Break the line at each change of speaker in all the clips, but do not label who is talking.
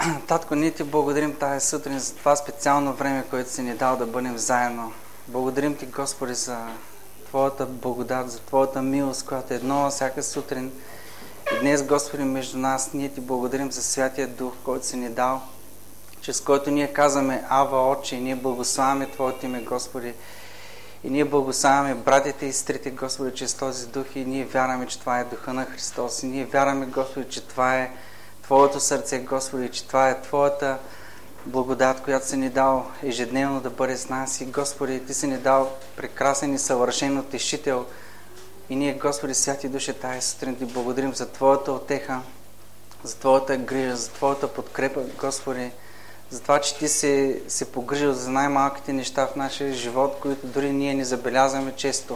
Татко, ние ти благодарим тази сутрин за това специално време, което си ни дал да бъдем заедно. Благодарим ти, Господи, за Твоята благодат, за Твоята милост, която е нова всяка сутрин. И днес, Господи, между нас, ние ти благодарим за Святия Дух, който си ни дал, чрез който ние казваме Ава, Отче, и ние благославяме Твоето име, Господи. И ние благославяме братите и сестрите, Господи, чрез този Дух, и ние вярваме, че това е Духа на Христос. И ние вярваме, Господи, че това е Твоето сърце, Господи, че това е Твоята благодат, която си ни дал ежедневно да бъде с нас. И, Господи, Ти си ни дал прекрасен и съвършен утешител. И ние, Господи, Святи Душе, тази сутрин Ти благодарим за Твоята утеха, за Твоята грижа, за Твоята подкрепа, Господи, за това, че Ти се погрижил за най-малките неща в нашия живот, които дори ние не забелязваме често.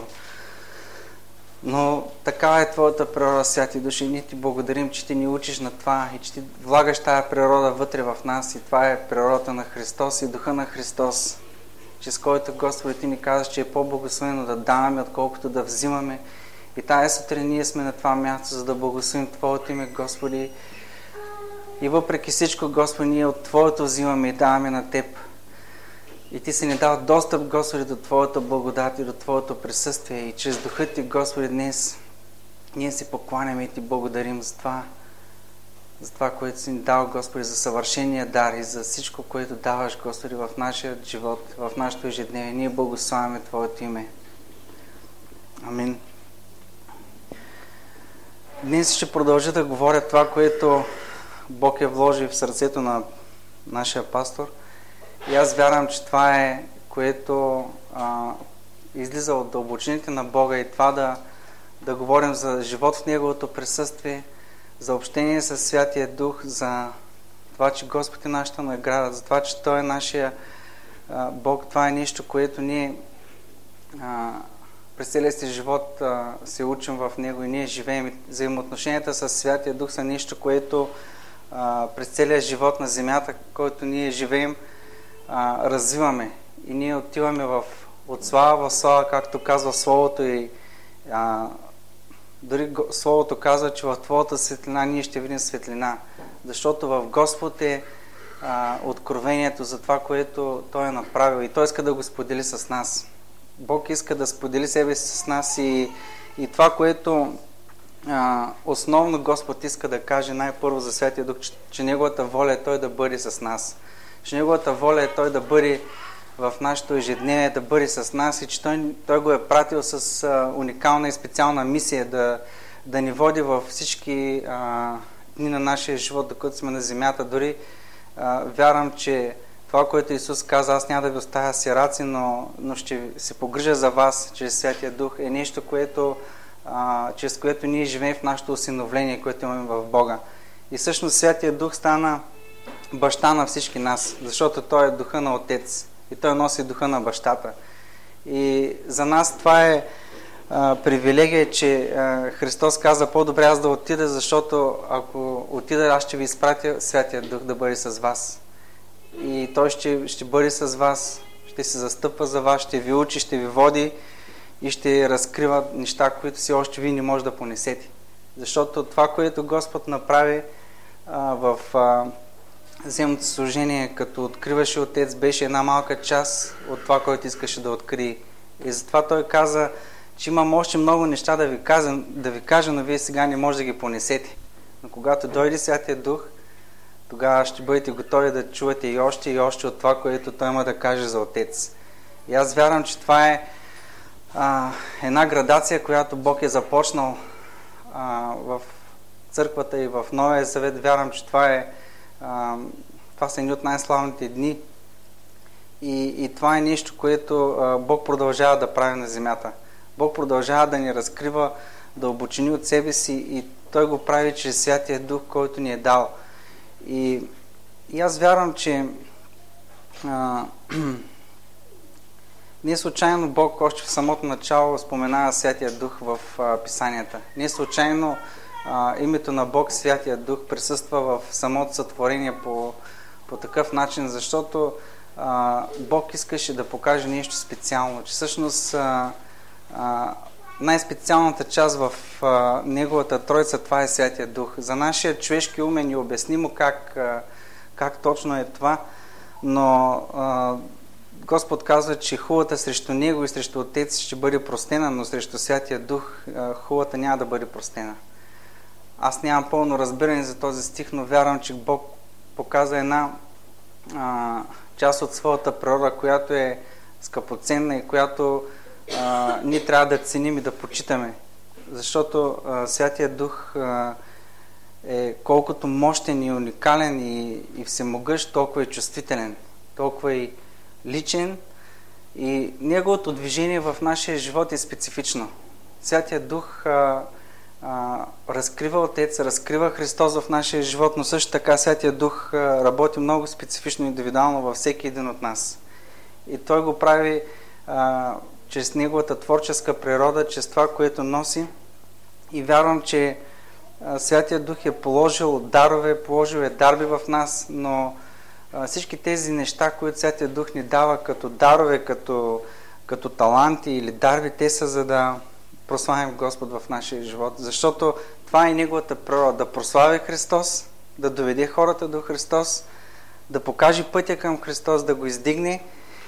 Но такава е Твоята природа, Святи Души, и ние Ти благодарим, че Ти ни учиш на това и че Ти влагаш тая природа вътре в нас, и това е природата на Христос и Духа на Христос, чрез който, Господи, Ти ни казваш, че е по-благословено да даваме, отколкото да взимаме. И тази сутрин ние сме на това място, за да благословим Твоето име, Господи. И въпреки всичко, Господи, ние от Твоето взимаме и даваме на Теб. И Ти си ни дал достъп, Господи, до Твоята благодат и до Твоето присъствие. И чрез Духа Ти, Господи, днес ние си покланяме и Ти благодарим за това, което си ни дал, Господи, за съвършения дар и за всичко, което даваш, Господи, в нашия живот, в нашето ежедневие. Ние благославяме Твоето име. Амин. Днес ще продължа да говоря това, което Бог е вложил в сърцето на нашия пастор. И аз вярвам, че това е, което излиза от дълбочините на Бога, и това да говорим за живот в Неговото присъствие, за общение с Святия Дух, за това, че Господ е нашата награда, за това, че Той е нашия Бог. Това е нещо, което ние през целия си живот се учим в Него и ние живеем. Взаимоотношенията с Святия Дух са нещо, което през целия живот на земята, който ние живеем, развиваме. И ние отиваме от слава в слава, както казва Словото, и дори Словото казва, че в Твоята светлина ние ще видим светлина. Защото в Господ е откровението за това, което Той е направил, и Той иска да го сподели с нас. Бог иска да сподели себе си с нас, и това, което основно Господ иска да каже най-първо за Святия Дух, че Неговата воля е Той да бъде с нас. Че Неговата воля е Той да бъде в нашето ежедневие, да бъде с нас, и че Той го е пратил с уникална и специална мисия да ни води във всички дни на нашия живот, докато сме на земята. Дори вярвам, че това, което Исус каза, аз няма да ви оставя сираци, но ще се погрижа за вас чрез Святия Дух, е нещо, чрез което ние живеем в нашето усиновление, което имаме в Бога. И всъщност Святия Дух стана баща на всички нас, защото Той е Духа на Отец и Той носи Духа на бащата. И за нас това е привилегия, че Христос каза: по-добре аз да отида, защото ако отида, аз ще ви изпратя Святия Дух да бъде с вас. И Той ще бъде с вас, ще се застъпва за вас, ще ви учи, ще ви води и ще разкрива неща, които си още вие не може да понесете. Защото това, което Господ направи в земното служение, като откриваше Отец, беше една малка част от това, което искаше да открие. И затова Той каза, че имам още много неща да ви кажа, но вие сега не може да ги понесете. Но когато дойде Святия Дух, тогава ще бъдете готови да чувате и още от това, което Той има да каже за Отец. И аз вярвам, че това е една градация, която Бог е започнал в църквата и в Новия Завет. Вярвам, че това са едни от най-славните дни. И това е нещо, което Бог продължава да прави на земята. Бог продължава да ни разкрива, да обучени от себе си, и Той го прави чрез Святия Дух, който ни е дал. И аз вярвам, че не случайно Бог още в самото начало споменава Святия Дух в Писанията. Не случайно името на Бог, Святия Дух, присъства в самото сътворение по такъв начин, защото Бог искаше да покаже нещо специално, че всъщност най-специалната част в Неговата Троица, това е Святия Дух. За нашия човешки ум е необяснимо как как точно е това, но Господ казва, че хулата срещу Него и срещу Отец ще бъде простена, но срещу Святия Дух хулата няма да бъде простена. Аз нямам пълно разбиране за този стих, но вярвам, че Бог показа една част от своята природа, която е скъпоценна и която ние трябва да ценим и да почитаме. Защото Святия Дух е колкото мощен и уникален и всемогъщ, толкова е чувствителен, толкова и личен и неговото движение в нашия живот е специфично. Святия Дух разкрива Отец, разкрива Христос в нашия живот, но също така Святия Дух работи много специфично и индивидуално във всеки един от нас. И Той го прави чрез Неговата творческа природа, чрез това, което носи. И вярвам, че Святия Дух е положил дарове, положил е дарби в нас, но всички тези неща, които Святия Дух ни дава като дарове, като таланти или дарби, те са за да прославим Господ в нашия живот. Защото това е Неговата природа, да прослави Христос, да доведе хората до Христос, да покаже пътя към Христос, да го издигне.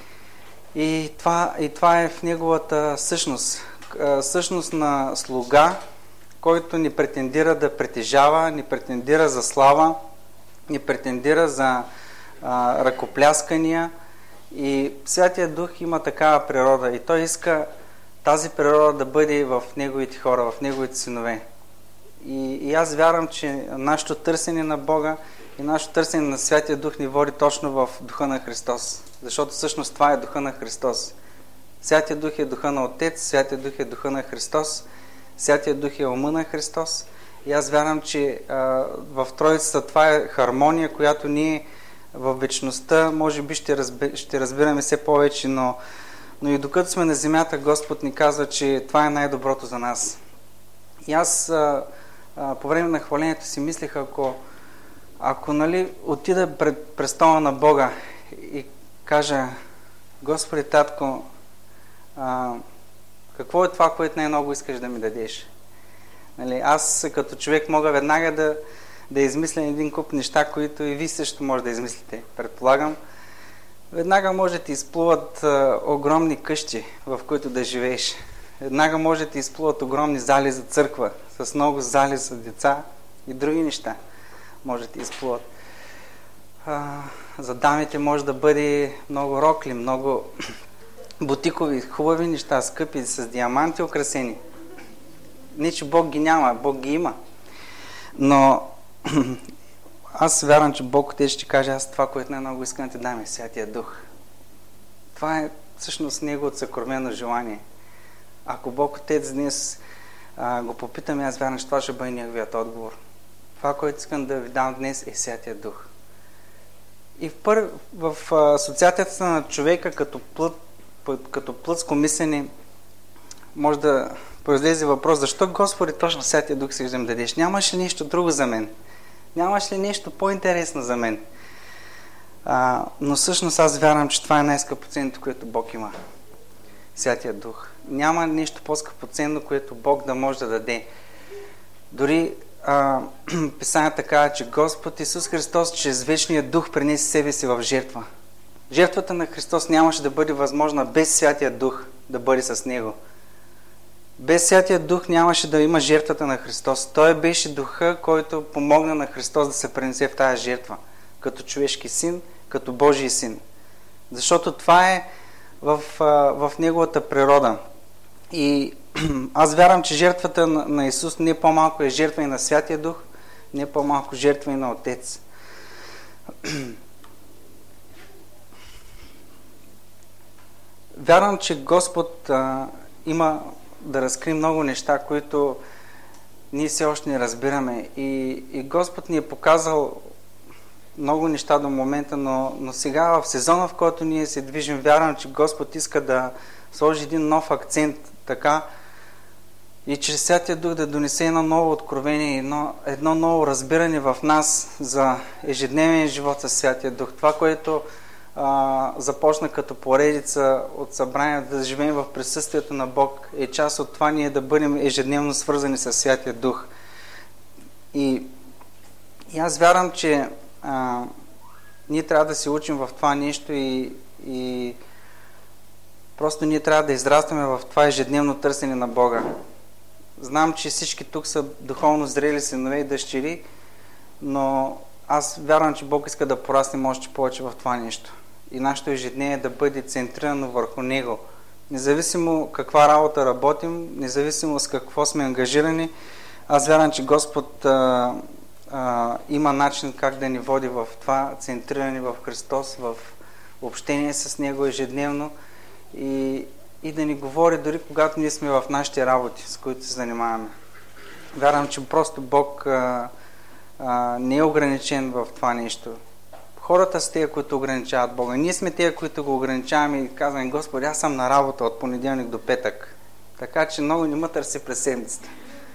И това е в Неговата същност. Същност на слуга, който ни претендира да притежава, ни претендира за слава, ни претендира за ръкопляскания. И Святия Дух има такава природа и Той иска тази природа да бъде в Неговите хора, в Неговите синове. И аз вярвам, че нашето търсене на Бога и нашето търсене на Святия Дух ни води точно в Духа на Христос. Защото всъщност това е Духа на Христос. Святия Дух е Духа на Отец, Святия Дух е Духа на Христос, Святия Дух е ума на Христос. И аз вярвам, че в Троицата това е хармония, която ние в вечността може би ще разбираме все повече, но и докато сме на земята, Господ ни казва, че това е най-доброто за нас. И аз по време на хвалението си мислех, ако отида пред престола на Бога и кажа: Господи, Татко, какво е това, което най-много искаш да ми дадеш? Аз като човек мога веднага да измисля един куп неща, които и ви също може да измислите, предполагам. Веднага може да ти изплуват огромни къщи, в които да живееш. Веднага може да ти изплуват огромни зали за църква, с много зали за деца и други неща може да ти изплуват. За дамите може да бъде много рокли, много бутикови, хубави неща, скъпи, с диаманти украсени. Не, че Бог ги няма, Бог ги има. Но аз вярвам, че Бог Отец ще каже: аз това, което най-много искам да ти дам, е Святия Дух. Това е всъщност Неговото съкровено желание. Ако Бог Отец днес го попитаме, аз вярвам, че това ще бъде Неговият отговор. Това, което искам да ви дам днес, е Святия Дух. И в асоциацията на човека като плътско мислене може да произлезе въпрос: защо, Господи, точно Святия Дух си да дадеш? Нямаш ли нещо друго за мен? Нямаш ли нещо по-интересно за мен? Но всъщност аз вярвам, че това е най-скъпоценното, което Бог има. Святия Дух. Няма нещо по-скъпоценно, което Бог да може да даде. Дори Писанието казва, че Господ Исус Христос чрез вечния Дух принесе себе си в жертва. Жертвата на Христос нямаше да бъде възможна без Святия Дух да бъде с Него. Без Святия Дух нямаше да има жертвата на Христос. Той беше Духа, който помогна на Христос да се пренесе в тази жертва. Като човешки син, като Божий син. Защото това е в Неговата природа. И аз вярвам, че жертвата на Исус не по-малко е жертва и на Святия Дух, не по-малко жертва и на Отец. Вярвам, че Господ има да разкрие много неща, които ние все още не разбираме. И Господ ни е показал много неща до момента, но сега в сезона, в който ние се движим, вярвам, че Господ иска да сложи един нов акцент, така, и чрез Святия Дух да донесе едно ново откровение, едно ново разбиране в нас за ежедневен живот със Святия Дух. Това, което започна като поредица от събрания, да живеем в присъствието на Бог, е част от това ние да бъдем ежедневно свързани с Святия Дух. И аз вярвам, че ние трябва да се учим в това нещо и просто ние трябва да израстваме в това ежедневно търсене на Бога. Знам, че всички тук са духовно зрели синове и дъщери, но аз вярвам, че Бог иска да пораснем още повече в това нещо. И нашето ежедневие да бъде центрирано върху Него. Независимо каква работа работим, независимо с какво сме ангажирани, аз вярвам, че Господ има начин как да ни води в това центриране в Христос, в общение с Него ежедневно и да ни говори дори когато ние сме в нашите работи, с които се занимаваме. Вярвам, че просто Бог не е ограничен в това нещо. Хората са тези, които ограничават Бога. Ние сме тези, които го ограничаваме и казваме: Господи, аз съм на работа от понеделник до петък. Така че много не ме търси през седмицата.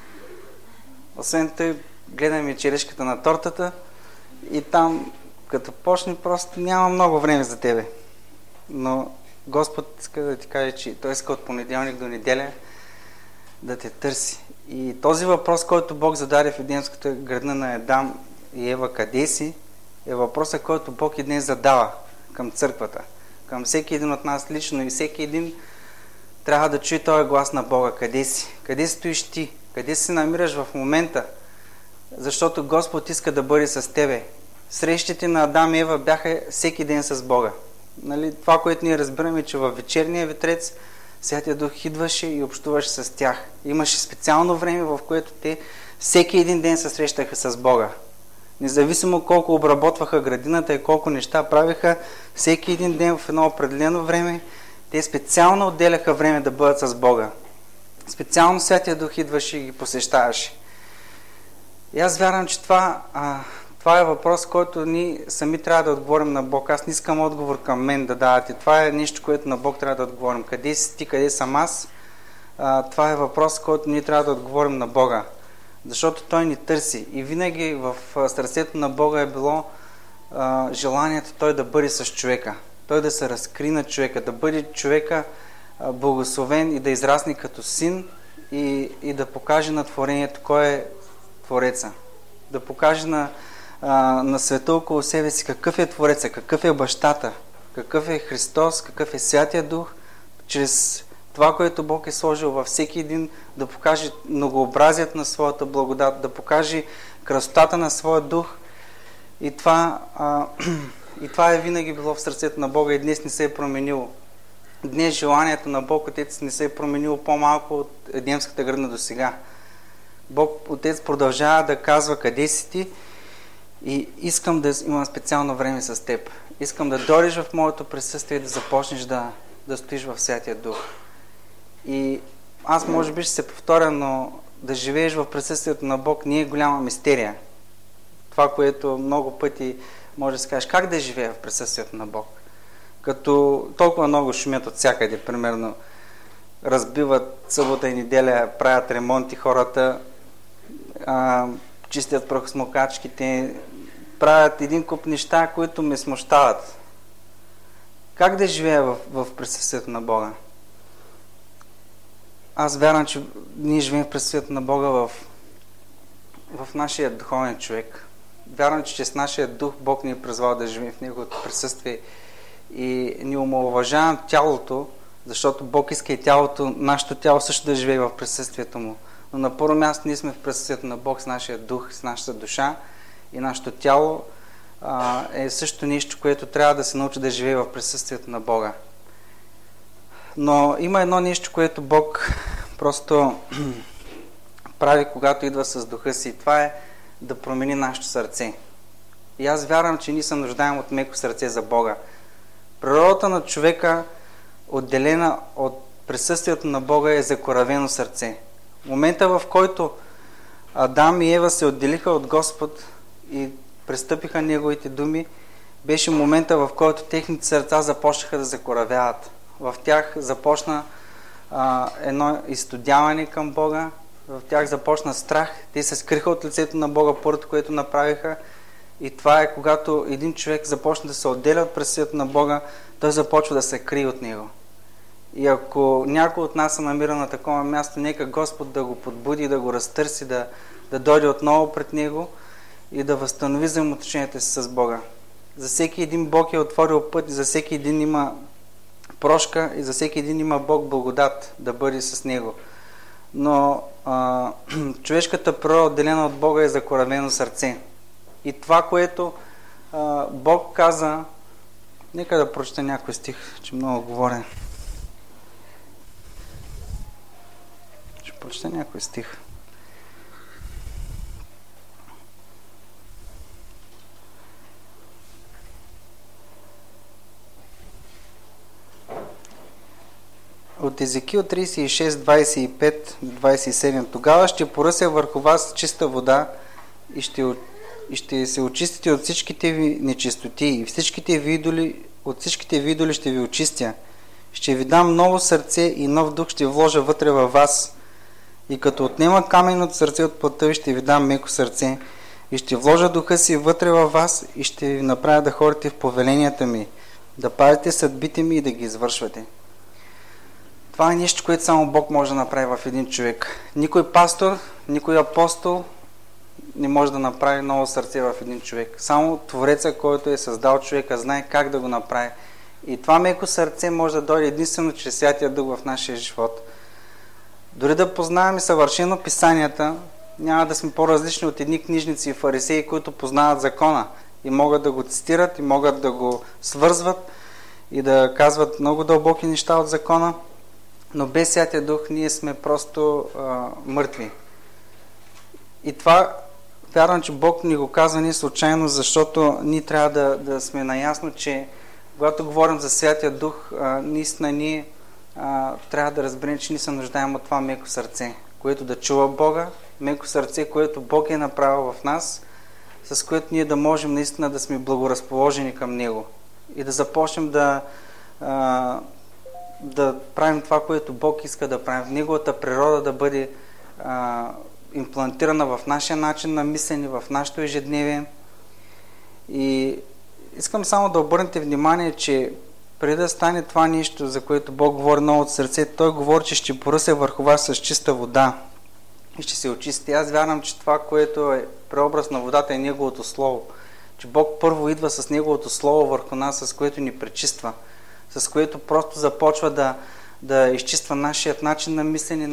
Освен той, гледаме черешката на тортата и там, като почне, просто няма много време за тебе. Но Господ иска да ти каже, че Той иска от понеделник до неделя да те търси. И този въпрос, който Бог зададе в Едемската градина на Адам и Ева: къде си? Е въпросът, който Бог и днес задава към църквата, към всеки един от нас лично, и всеки един трябва да чуе този глас на Бога. Къде си? Къде стоиш ти? Къде се намираш в момента? Защото Господ иска да бъде с тебе. Срещите на Адам и Ева бяха всеки ден с Бога. Нали? Това, което ние разбираме, че във вечерния ветрец Святия Дух идваше и общуваше с тях. Имаше специално време, в което те всеки един ден се срещаха с Бога. Независимо колко обработваха градината и колко неща правиха, всеки един ден в едно определено време те специално отделяха време да бъдат с Бога. Специално Святия Дух идваше и ги посещаваше. И аз вярвам, че това е въпрос, който ние сами трябва да отговорим на Бог. Аз не искам отговор към мен да давате. Това е нещо, което на Бог трябва да отговорим. Къде си ти, къде съм аз? Това е въпрос, който ние трябва да отговорим на Бога. Защото Той ни търси. И винаги в сърцето на Бога е било желанието Той да бъде с човека. Той да се разкри на човека, да бъде човека благословен и да израсне като син и да покаже на творението кой е Твореца. Да покаже на света около себе си какъв е Твореца, какъв е Бащата, какъв е Христос, какъв е Святия Дух, чрез това, което Бог е сложил във всеки един, да покаже многообразието на своята благодат, да покаже красотата на своя дух. И това е винаги било в сърцето на Бога и днес не се е променило. Днес желанието на Бог Отец не се е променило по-малко от Едемската градина до сега. Бог Отец продължава да казва: къде си ти? И искам да имам специално време с теб. Искам да дойдеш в моето присъствие и да започнеш да стоиш в Святия Дух. И аз може би ще се повторя, но да живееш в присъствието на Бог не е голяма мистерия. Това, което много пъти може да се кажеш: как да живея в присъствието на Бог? Като толкова много шумят от всякъде, примерно разбиват събота и неделя, правят ремонти хората, чистят прахосмокачките, правят един куп неща, които ме смущават. Как да живея в присъствието на Бога? Аз вярвам, че ние живеем в присъствието на Бога в нашия духовен човек. Вярвам, че чрез нашия дух Бог ни е призвал да живеем в Неговото присъствие и ни омаловажавам тялото, защото Бог иска и тялото, нашето тяло също да живее в присъствието Му. Но на първо място ние сме в присъствието на Бог с нашия дух, с нашата душа, и нашето тяло е също нещо, което трябва да се научи да живее в присъствието на Бога. Но има едно нещо, което Бог просто прави, когато идва с духа си, и това е да промени нашето сърце. И аз вярвам, че ние се нуждаем от меко сърце за Бога. Природата на човека, отделена от присъствието на Бога, е закоравено сърце. В момента, в който Адам и Ева се отделиха от Господ и престъпиха Неговите думи, беше момента, в който техните сърца започнаха да закоравяват. В тях започна едно изстудяване към Бога, в тях започна страх, те се скриха от лицето на Бога, първото, което направиха. И това е когато един човек започне да се отделя от присъствието на Бога, той започва да се крие от Него. И ако някой от нас се намира на такова място, нека Господ да го подбуди, да го разтърси, да дойде отново пред Него и да възстанови взаимоотношенията си с Бога. За всеки един Бог е отворил път и за всеки един има прошка и за всеки един има Бог благодат да бъде с него. Но човешката природа, отделена от Бога, е закоравено сърце. И това, което Бог каза, нека да прочета някой стих, че много говоря. Ще прочета някой стих. От Езекил 36, 25, 27. Тогава ще поръся върху вас чиста вода и ще се очистите от всичките ви нечистоти и от всичките ви идоли ще ви очистя. Ще ви дам ново сърце и нов дух ще вложа вътре във вас. И като отнема каменното сърце от плътта ви, ще ви дам меко сърце. И ще вложа духа си вътре във вас и ще ви направя да ходите в повеленията ми, да пазите съдбите ми и да ги извършвате. Това е нещо, което само Бог може да направи в един човек. Никой пастор, никой апостол не може да направи ново сърце в един човек. Само Твореца, който е създал човека, знае как да го направи. И това меко сърце може да дойде единствено чрез Святия Дух в нашия живот. Дори да познаваме съвършено Писанията, няма да сме по-различни от едни книжници и фарисеи, които познават закона и могат да го цитират и могат да го свързват и да казват много дълбоки неща от закона. Но без Святия Дух ние сме просто мъртви. И това, вярвам, че Бог ни го казва не случайно, защото ние трябва да сме наясно, че когато говорим за Святия Дух, наистина ние трябва да разберем, че ние се нуждаем от това меко сърце, което да чува Бога, меко сърце, което Бог е направил в нас, с което ние да можем наистина да сме благоразположени към Него и да започнем да правим това, което Бог иска да правим. Неговата природа да бъде имплантирана в нашия начин на мислене, в нашето ежедневие. И искам само да обърнете внимание, че преди да стане това нещо, за което Бог говори много от сърце, Той говори, че ще поръся върху вас с чиста вода и ще се очисти. Аз вярвам, че това, което е преобраз на водата, е Неговото Слово. Че Бог първо идва с Неговото Слово върху нас, с което ни пречиства, с което просто започва да изчиства нашият начин на мислене,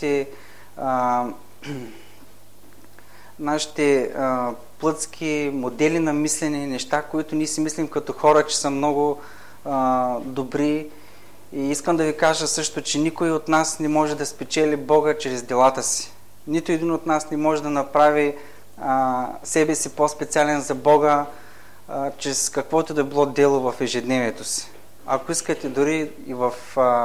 нашите плътски модели на мислене, неща, които ние си мислим като хора, че са много добри. И искам да ви кажа също, че никой от нас не може да спечели Бога чрез делата си. Нито един от нас не може да направи себе си по-специален за Бога чрез каквото да било дело в ежедневието си. Ако искате дори и в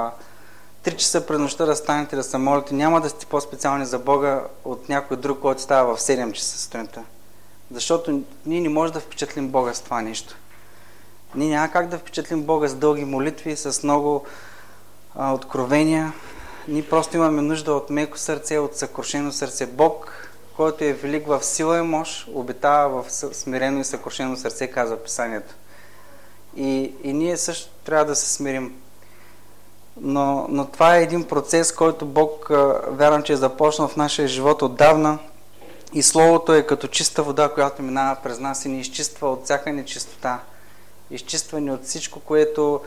3 часа пред нощта да станете да се молите, няма да сте по-специални за Бога от някой друг, който става в 7 часа сутринта. Защото ние не можем да впечатлим Бога с това нещо. Ние няма как да впечатлим Бога с дълги молитви, с много откровения. Ние просто имаме нужда от меко сърце, от съкрушено сърце. Бог, който е велик в сила и мощ, обитава в смирено и съкрушено сърце, казва Писанието. И ние също трябва да се смирим. Но това е един процес, който Бог, вярвам, че е започнал в нашия живот отдавна. И Словото е като чиста вода, която минава през нас и ни изчиства от всяка нечистота. Изчиства ни от всичко, което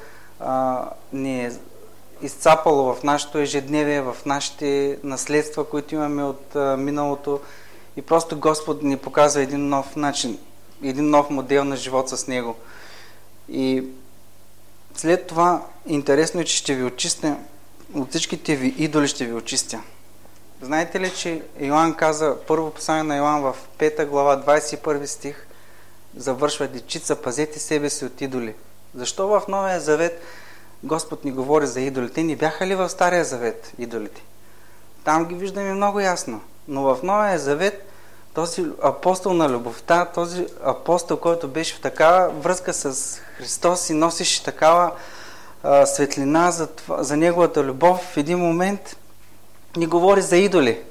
ни е изцапало в нашето ежедневие, в нашите наследства, които имаме от миналото. И просто Господ ни показва един нов начин, един нов модел на живот с Него. И след това интересно е, че ще ви очистя, от всичките ви идоли ще ви очистя. Знаете ли, че Йоан каза, първо послание на Йоан в 5 глава, 21 стих, завършва: дечица, пазете себе си от идоли. Защо в Новия Завет Господ ни говори за идолите? Не бяха ли в Стария Завет идолите? Там ги виждаме много ясно. Но в Новия Завет този апостол на любовта, този апостол, който беше в такава връзка с Христос и носеше такава светлина за неговата любов, в един момент ни говори за идоли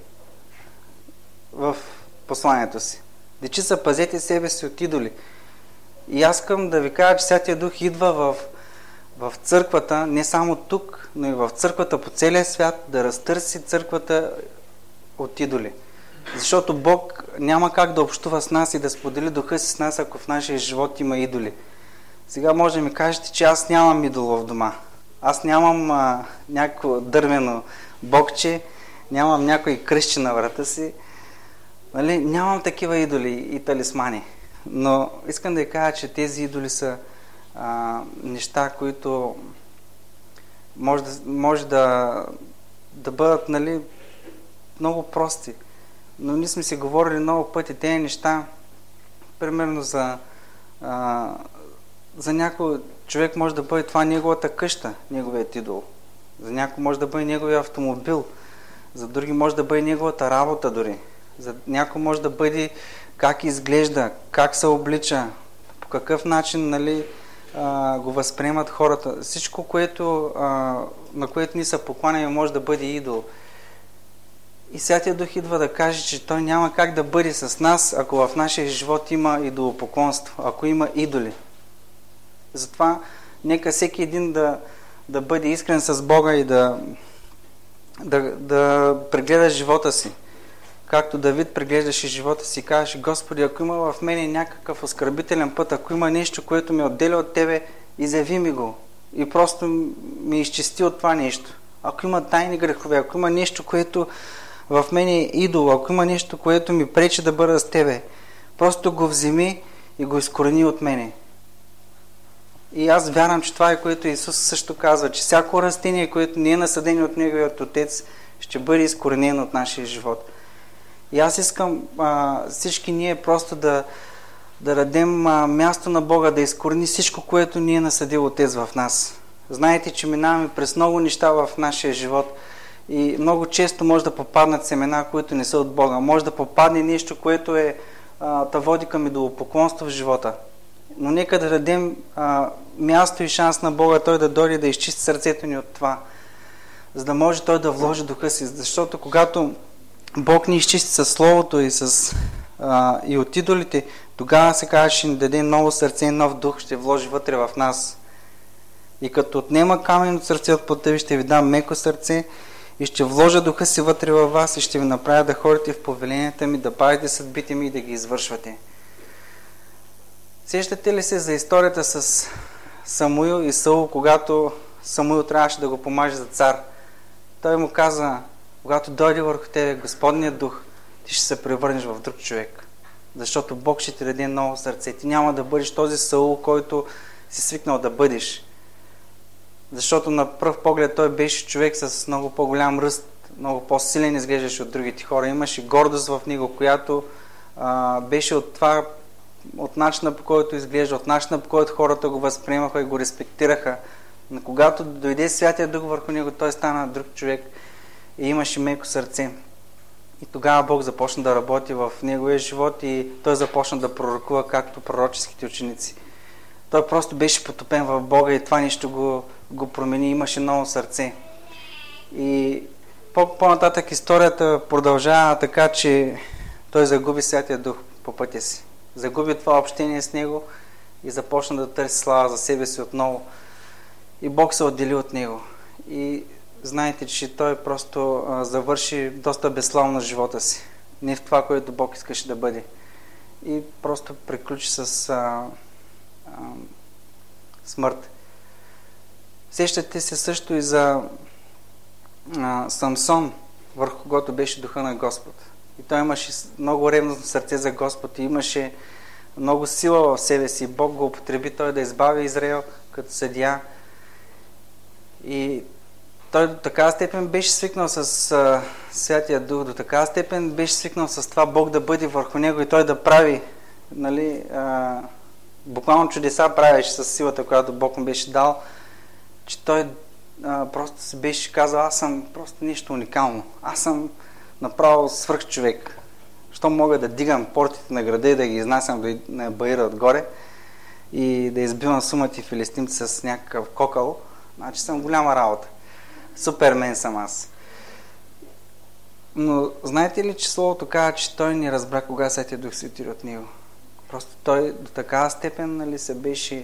в посланието си. Дечица, пазете себе си от идоли. И аз искам да ви кажа, че Святия Дух идва в църквата, не само тук, но и в църквата по целия свят, да разтърси църквата от идоли. Защото Бог няма как да общува с нас и да сподели духа си с нас, ако в нашия живот има идоли. Сега може да ми кажете, че аз нямам идол в дома. Аз нямам някакво дървено бокче, нямам някой кръстче на врата си. Нали? Нямам такива идоли и талисмани. Но искам да ви кажа, че тези идоли са неща, които може да бъдат, нали, много прости. Но ние сме си говорили много пъти тези неща, примерно за някой човек може да бъде това неговата къща, неговият идол. За някой може да бъде неговия автомобил, за други може да бъде неговата работа дори. За някой може да бъде как изглежда, как се облича, по какъв начин, нали, го възприемат хората. Всичко, на което ни се покланяме, може да бъде идол. И Святия Дух идва да каже, че той няма как да бъде с нас, ако в нашия живот има идолопоклонство, ако има идоли. Затова нека всеки един да бъде искрен с Бога и да прегледа живота си. Както Давид преглеждаше живота си и казваше: Господи, ако има в мене някакъв оскърбителен път, ако има нещо, което ме отделя от Тебе, изяви ми го. И просто ме изчисти от това нещо. Ако има тайни грехове, ако има нещо, което в мене е идол, ако има нещо, което ми пречи да бъда с Тебе, просто го вземи и го изкорени от мене. И аз вярвам, че това е, което Исус също казва, че всяко растение, което не е насъдено от Неговият Отец, ще бъде изкоренено от нашия живот. И аз искам всички ние просто да дадем място на Бога да изкорени всичко, което ни е насъдил Отец в нас. Знаете, че минаваме през много неща в нашия живот и много често може да попаднат семена, които не са от Бога. Може да попадне нещо, което да води към идолопоклонство в живота. Но нека да дадем място и шанс на Бога Той да дойде да изчисти сърцето ни от това, за да може Той да вложи духа си. Защото когато Бог ни изчисти със Словото и от идолите, тогава се казва, ще ни даде ново сърце и нов дух, ще вложи вътре в нас. И като отнема камен от сърце от плътта ви, ще ви дам меко сърце и ще вложа духа си вътре във вас и ще ви направя да ходите в повеленията ми, да пазите съдбите ми и да ги извършвате. Сещате ли се за историята с Самуил и Саул, когато Самуил трябваше да го помаже за цар? Той му каза: когато дойде върху тебе Господният дух, ти ще се превърнеш в друг човек. Защото Бог ще ти даде ново сърце. Ти няма да бъдеш този Саул, който си свикнал да бъдеш. Защото на пръв поглед той беше човек с много по-голям ръст, много по-силен изглеждаше от другите хора. Имаше гордост в него, която беше от начина, по който изглежда, от начина, по който хората го възприемаха и го респектираха. Но когато дойде Святия Дух върху него, той стана друг човек и имаше меко сърце. И тогава Бог започна да работи в неговия живот и той започна да пророкува както пророческите ученици. Той просто беше потопен в Бога и това нещо го промени, имаше ново сърце. И по-нататък историята продължава така, че той загуби Святия Дух по пътя си. Загуби това общение с него и започна да търси слава за себе си отново. И Бог се отдели от него. И знаете, че той просто завърши доста безславно живота си. Не в това, което Бог искаше да бъде. И просто приключи с смърт. Сещате се също и за Самсон, върху когото беше духа на Господ. И той имаше много ревностно сърце за Господ и имаше много сила в себе си. Бог го употреби той да избави Израел като съдия. И той до такава степен беше свикнал с Святия Дух, до такава степен беше свикнал с това Бог да бъде върху него и той да прави, нали, буквално чудеса правеше с силата, която Бог му беше дал, че той просто си беше казал: аз съм просто нещо уникално. Аз съм направо свръхчовек. Що мога да дигам портите на града и да ги изнасям на Баира отгоре и да избивам сумати филистимци с някакъв кокъл, значи съм голяма работа. Супермен съм аз. Но знаете ли, че Словото казва, че той не разбра кога Святия Дух се отиде от него? Просто той до такава степен, нали, се беше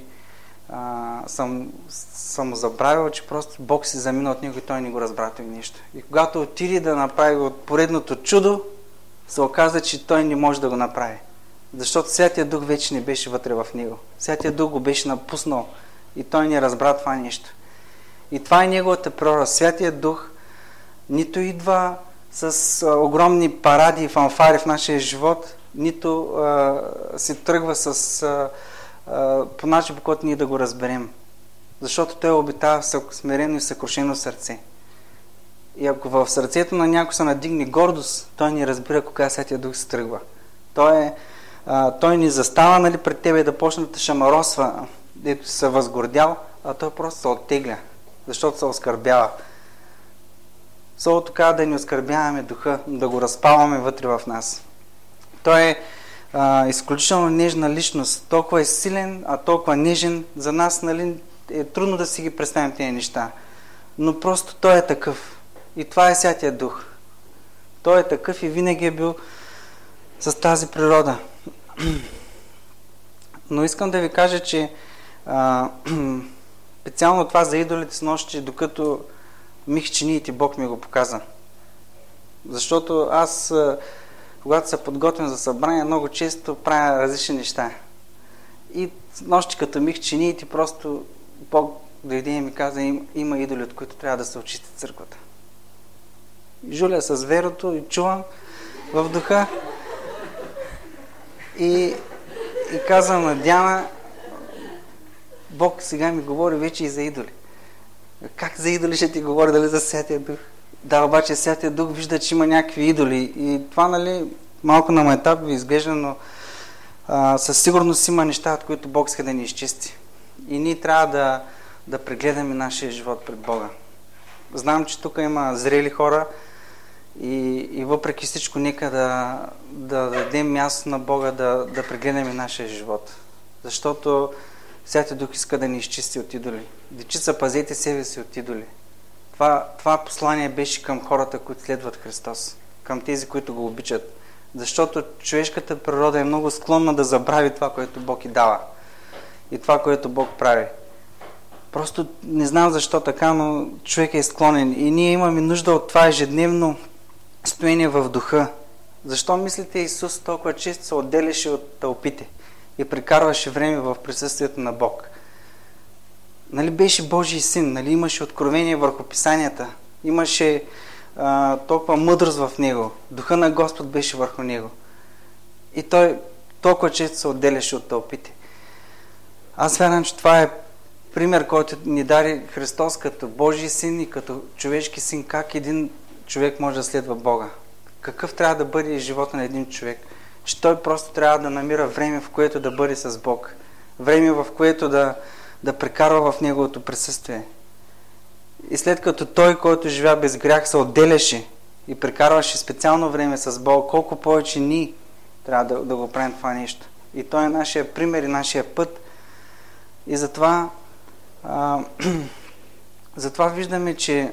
съм забравил, че просто Бог се замина от него и той не го разбра това нещо. И когато отиде да направи от поредното чудо, се оказа, че той не може да го направи. Защото Святия Дух вече не беше вътре в него. Святия Дух го беше напуснал и той не разбра това нещо. И това е неговата природа. Святия Дух нито идва с огромни паради и фанфари в нашия живот, нито се тръгва по начин, по който ние да го разберем. Защото той обитава смирено и съкрушено сърце. И ако в сърцето на някой се надигне гордост, той не разбира кога Святия Дух се тръгва. Той не застава, нали, пред тебе да почне да те шамаросва, дето се възгордял, а той просто се оттегля, защото се оскърбява. Словото казва да не оскърбяваме духа, да го разпаваме вътре в нас. Той е изключително нежна личност, толкова е силен, а толкова нежен. За нас, нали, е трудно да си ги представим тези неща. Но просто той е такъв. И това е Святия Дух. Той е такъв и винаги е бил с тази природа. Но искам да ви кажа, че специално това за идолите с нощи, докато мих чиниите, Бог ми го показа. Защото аз, когато се подготвям за събрание, много често правя различни неща. И нощи като мих чиниите, просто Бог дойде и ми каза, има идоли, от които трябва да се очисти църквата. И жуля с верото и чувам в духа и казвам на Диана, Бог сега ми говори вече и за идоли. Как за идоли ще ти говори, дали за Святия Дух? Да, обаче Святия Дух вижда, че има някакви идоли и това, нали, малко на майтап ви изглежда, но със сигурност има неща, от които Бог иска да ни изчисти. И ние трябва да прегледаме нашия живот пред Бога. Знам, че тук има зрели хора и въпреки всичко нека да дадем място на Бога да прегледаме нашия живот. Защото Святия Дух иска да ни изчисти от идоли. Дечица, пазете себе си от идоли. Това послание беше към хората, които следват Христос. Към тези, които го обичат. Защото човешката природа е много склонна да забрави това, което Бог й дава. И това, което Бог прави. Просто не знам защо така, но човек е склонен. И ние имаме нужда от това ежедневно стоение в духа. Защо мислите Исус толкова често се отделяше от тълпите и прекарваше време в присъствието на Бог? Нали беше Божий син, нали имаше откровение върху писанията, имаше толкова мъдрост в него, духа на Господ беше върху него. И той толкова често се отделяше от тълпите. Аз вярвам, че това е пример, който ни даде Христос като Божий син и като човешки син, как един човек може да следва Бога. Какъв трябва да бъде живота на един човек. Че той просто трябва да намира време, в което да бъде с Бог. Време, в което да прекарва в Неговото присъствие. И след като той, който живя без грях, се отделяше и прекарваше специално време с Бог, колко повече ние трябва да го правим това нещо. И той е нашия пример и нашия път. И затова виждаме, че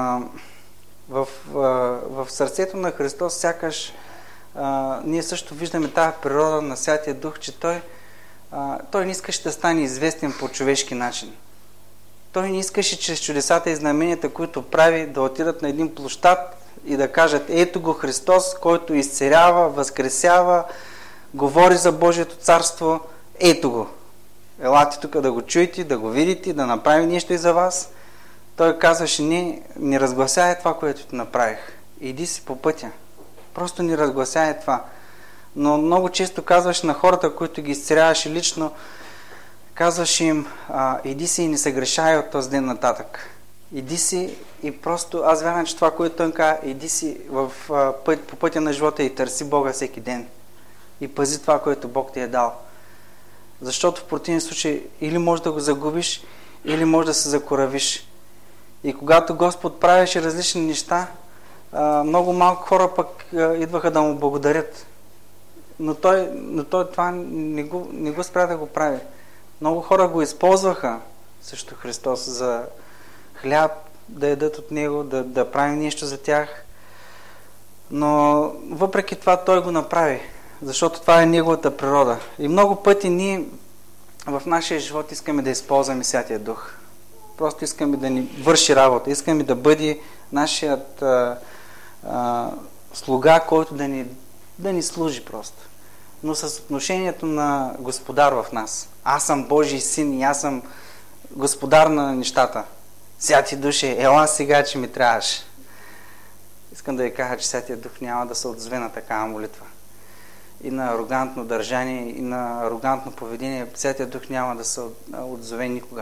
в сърцето на Христос сякаш ние също виждаме тази природа на Святия Дух, че той не искаше да стане известен по човешки начин. Той не искаше чрез чудесата и знаменията, които прави, да отидат на един площад и да кажат: ето го Христос, който изцелява, възкресява, говори за Божието царство, ето го. Елате тук да го чуете, да го видите, да направи нещо и за вас. Той казваше: не разгласяй това, което ти направих. Иди си по пътя. Просто не разгласяй това. Но много често казваше на хората, които ги изцеляваше лично, казваше им: иди си и не се грешай от този ден нататък. Иди си и просто, аз вярвам, че това, което той казва, иди си по пътя на живота и търси Бога всеки ден. И пази това, което Бог ти е дал. Защото в противен случай или можеш да го загубиш, или можеш да се закоравиш. И когато Господ правеше различни неща, много малко хора пък идваха да му благодарят. Но той това не го спря да го прави. Много хора го използваха също Христос за хляб, да ядат от него, да прави нещо за тях. Но въпреки това той го направи, защото това е неговата природа. И много пъти ние в нашия живот искаме да използваме Святия Дух. Просто искаме да ни върши работа, искаме да бъде нашият слуга, който да ни да ни служи просто. Но с отношението на Господар в нас. Аз съм Божий син и аз съм Господар на нещата. Святи Душе, ела сега, че ми трябваш. Искам да ви кажа, че Святия Дух няма да се отзове на такава молитва. И на арогантно държание, и на арогантно поведение. Святия Дух няма да се отзове никога.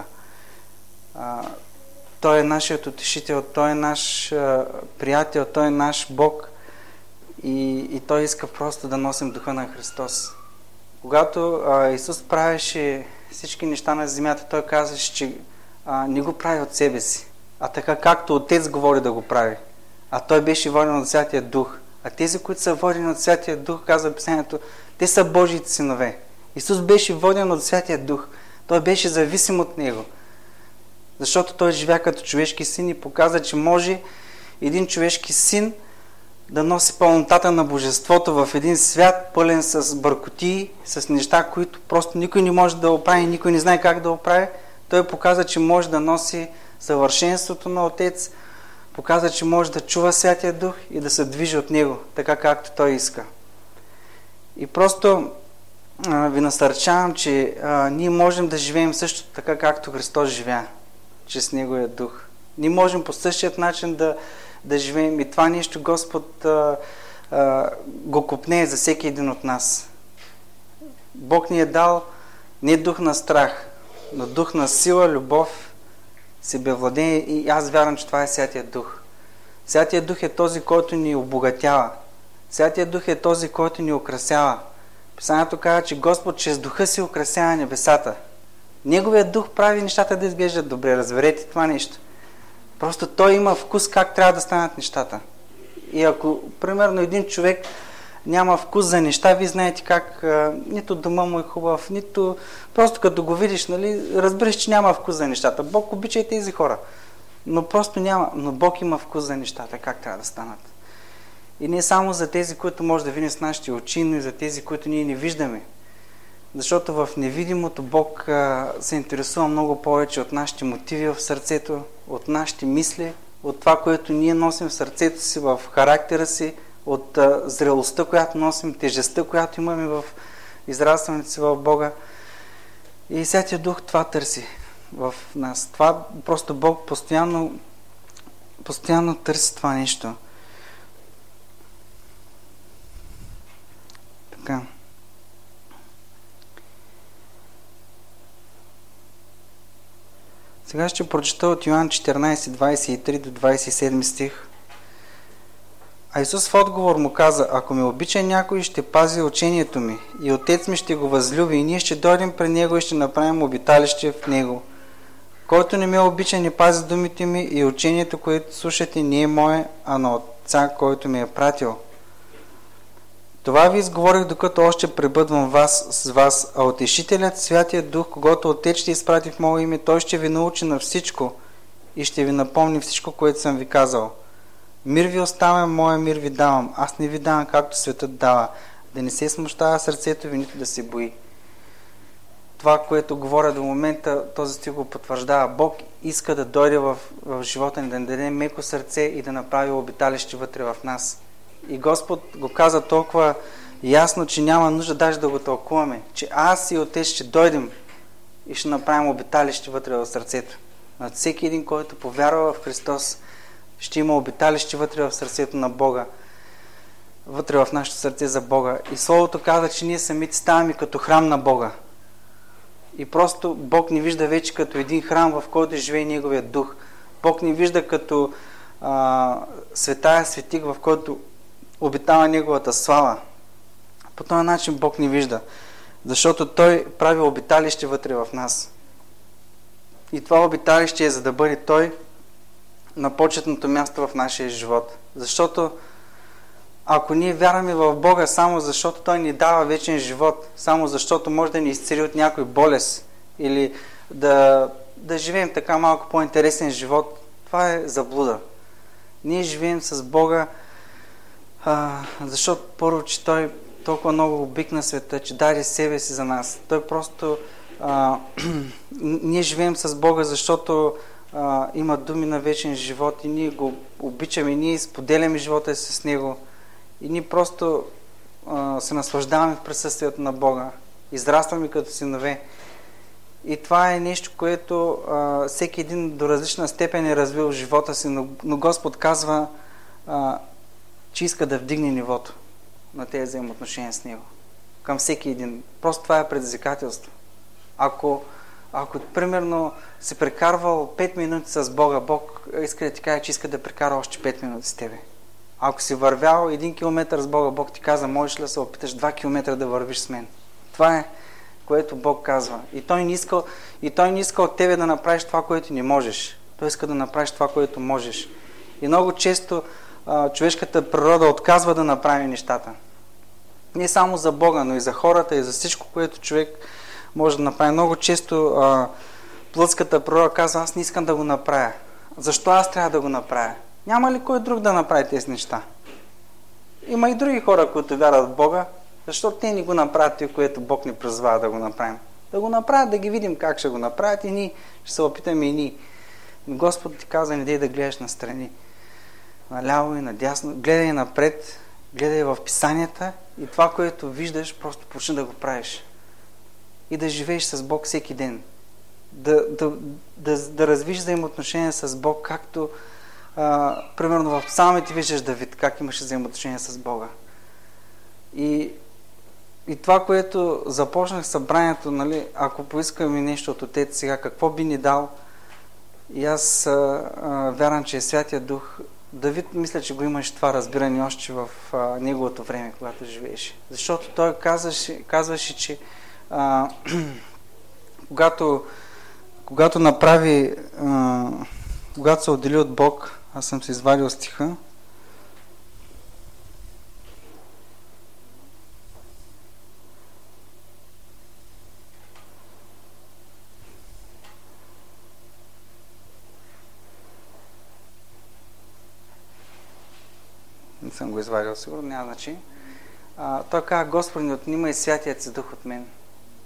Той е нашият утешител, Той е наш приятел, Той е наш Бог и Той иска просто да носим Духа на Христос. Когато Исус правеше всички неща на земята, Той казваше, че не го прави от себе си, а така както Отец говори да го прави. А Той беше воден от Святия Дух. А тези, които са водени от Святия Дух, казва Писанието, те са Божиите синове. Исус беше воден от Святия Дух. Той беше зависим от Него. Защото Той живя като човешки син и показа, че може един човешки син да носи пълнотата на Божеството в един свят, пълен с бъркотии, с неща, които просто никой не може да оправи, никой не знае как да оправи. Той показа, че може да носи съвършенството на Отец, показа, че може да чува Святия Дух и да се движи от Него, така както Той иска. И просто ви насърчавам, че ние можем да живеем също така, както Христос живя, чрез Неговия Дух. Ние можем по същият начин да живеем и това нещо Господ го копне за всеки един от нас. Бог ни е дал не дух на страх, но дух на сила, любов, себевладение и аз вярвам, че това е Святия Дух. Святия Дух е този, който ни обогатява. Святия Дух е този, който ни украсява. Писанието казва, че Господ чрез Духа си украсява небесата. Неговият Дух прави нещата да изглеждат добре. Разберете това нещо. Просто Той има вкус как трябва да станат нещата. И ако, примерно, един човек няма вкус за неща, вие знаете как нито дома му е хубав, нито просто като го видиш, нали, разбираш, че няма вкус за нещата. Бог обича и тези хора. Но просто няма. Но Бог има вкус за нещата, как трябва да станат. И не само за тези, които може да видим с нашите очи, но и за тези, които ние не виждаме. Защото в невидимото Бог се интересува много повече от нашите мотиви в сърцето, от нашите мисли, от това, което ние носим в сърцето си, в характера си, от зрелостта, която носим, тежестта, която имаме в израстването си в Бога. И Святия Дух това търси в нас. Това просто Бог постоянно търси това нещо. Така. Сега ще прочета от Йоан 14, 23 до 27 стих. А Исус в отговор му каза, ако ме обича някой, ще пази учението ми и Отец ми ще го възлюби и ние ще дойдем при него и ще направим обиталище в него. Който не ме обича, не пази думите ми и учението, което слушате, не е мое, а на Отца, който ме е пратил. Това ви изговорих, докато още пребъдвам с вас, а Утешителят, Святия Дух, когато Отец ще изпрати в мое име, Той ще ви научи на всичко и ще ви напомни всичко, което съм ви казал. Мир ви оставям, моя мир ви давам. Аз не ви давам, както светът дава. Да не се смущава сърцето ви, нито да се бои. Това, което говоря до момента, този стих го потвърждава. Бог иска да дойде в живота ни, да ни даде меко сърце и да направи обиталище вътре в нас. И Господ го каза толкова ясно, че няма нужда даже да го тълкуваме. Че аз и Отец ще дойдем и ще направим обиталище вътре в сърцето. На всеки един, който повярва в Христос, ще има обиталище вътре в сърцето на Бога. Вътре в нашето сърце за Бога. И Словото каза, че ние самите ставаме като храм на Бога. И просто Бог ни вижда вече като един храм, в който живее Неговия Дух. Бог ни вижда като светая светик, в който обитава Неговата слава. По този начин Бог ни вижда. Защото Той прави обиталище вътре в нас. И това обиталище е за да бъде Той на почетното място в нашия живот. Защото ако ние вярваме в Бога само защото Той ни дава вечен живот, само защото може да ни изцели от някой болест или да живеем така малко по-интересен живот, това е заблуда. Ние живеем с Бога, защото първо, че Той толкова много обикна света, че даде себе си за нас. Той просто... ние живеем с Бога, защото има думи на вечен живот и ние го обичаме, ние споделяме живота си с Него. И ние просто се наслаждаваме в присъствието на Бога. Израстваме като синове. И това е нещо, което всеки един до различна степен е развил в живота си, но Господ казва, че иска да вдигне нивото на тези взаимоотношения с Него. Към всеки един. Просто това е предизвикателство. Ако примерно си прекарвал 5 минути с Бога, Бог иска да ти каже, че иска да прекара още 5 минути с тебе. Ако си вървял 1 километър с Бога, Бог ти каза, можеш ли да се опиташ 2 километра да вървиш с мен. Това е, което Бог казва. И Той не иска от тебе да направиш това, което не можеш. Той иска да направиш това, което можеш. И много често човешката природа отказва да направи нещата. Не само за Бога, но и за хората, и за всичко, което човек може да направи. Много често плътската природа казва, аз не искам да го направя. Защо аз трябва да го направя? Няма ли кой друг да направи тези неща? Има и други хора, които вярват в Бога, защото те не го направят и което Бог ни призвава да го направим. Да го направят, да ги видим как ще го направят и ние ще се опитаме и ние. Но Господ ти каза, не дей да гледаш настрани. Наляво и надясно. Гледай напред, гледай в писанията и това, което виждаш, просто почни да го правиш. И да живееш с Бог всеки ден. Да развиш взаимоотношения с Бог, както примерно в псалмите виждаш Давид, как имаше взаимоотношения с Бога. И това, което започнах събранието, нали, ако поискаме нещо от Отец сега, какво би ни дал? И аз вярвам, че е Святия Дух. Давид, мисля, че го имаше това разбиране още в неговото време, когато живееше. Защото той казваше, че когато направи, когато се отдели от Бог, аз съм се извадил стиха, не съм го извадил сигурно, няма значение. Той казва, Господи, не отнимай Святият си Дух от мен.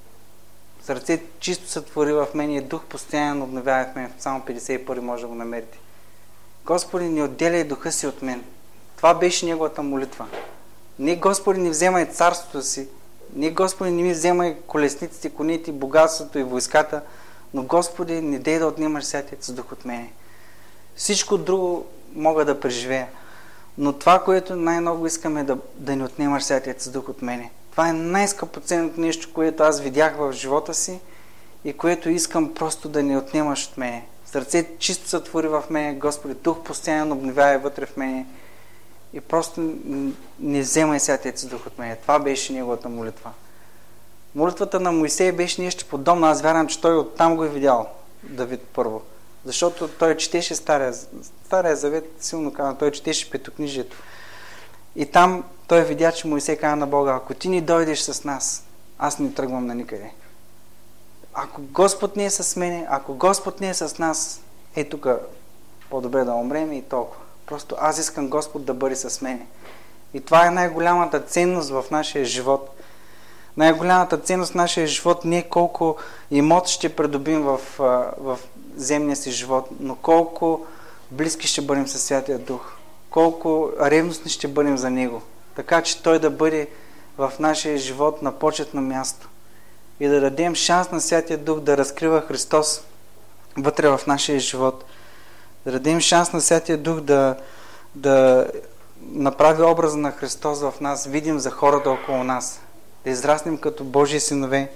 Сърце чисто се твори в мен и Дух постоянно обновява в мен. В Псалм 51 може да го намерите. Господи, не отделяй Духа си от мен. Това беше неговата молитва. Не, Господи, не вземай царството си. Не, Господи, не ми вземай колесниците, конете, богатството и войската. Но, Господи, не дей да отнимаш Святият си Дух от мене. Всичко друго мога да преживея. Но това, което най-много искаме да не отнемаш Святият си Дух от мене. Това е най-скъпоценното нещо, което аз видях в живота си и което искам просто да не отнемаш от мене. Сърце чисто се твори в мене, Господи, Дух постоянно обновява вътре в мене и просто не вземай Святият си Дух от мене. Това беше неговата молитва. Молитвата на Моисей беше нещо подобно. Аз вярвам, че той оттам го е видял, Давид първо. Защото той четеше Стария завет, силно казвам, той четеше Петокнижието. И там той видя, че Моисей каза на Бога, ако ти не дойдеш с нас, аз не тръгвам на никъде. Ако Господ не е с мене, ако Господ не е с нас, тук по-добре да умрем и толкова. Просто аз искам Господ да бъде с мене. И това е най-голямата ценност в нашия живот. Най-голямата ценност в нашия живот не е колко имот ще придобим в земния си живот, но колко близки ще бъдем със Святия Дух. Колко ревностни ще бъдем за Него. Така че Той да бъде в нашия живот на почетно място. И да дадем шанс на Святия Дух да разкрива Христос вътре в нашия живот. Да дадем шанс на Святия Дух да направи образа на Христос в нас, видим за хората около нас. Да израснем като Божии синове.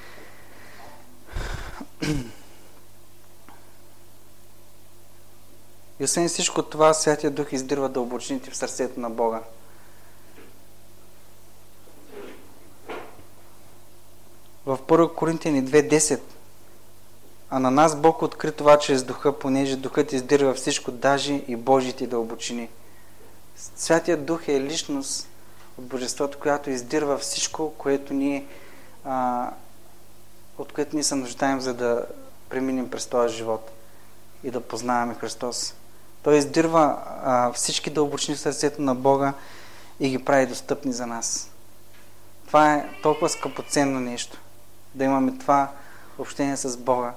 И освен всичко това, Святия Дух издирва дълбочините в сърцето на Бога. В 1 Коринтияни 2:10 а на нас Бог откри това чрез Духа, понеже Духът издирва всичко, даже и Божите дълбочини. Святият Дух е личност от Божеството, която издирва всичко, което от което ние се нуждаем, за да преминем през този живот и да познаваме Христос. Той издирва всички дълбочини в сърцето на Бога и ги прави достъпни за нас. Това е толкова скъпоценно нещо. Да имаме това общение с Бога.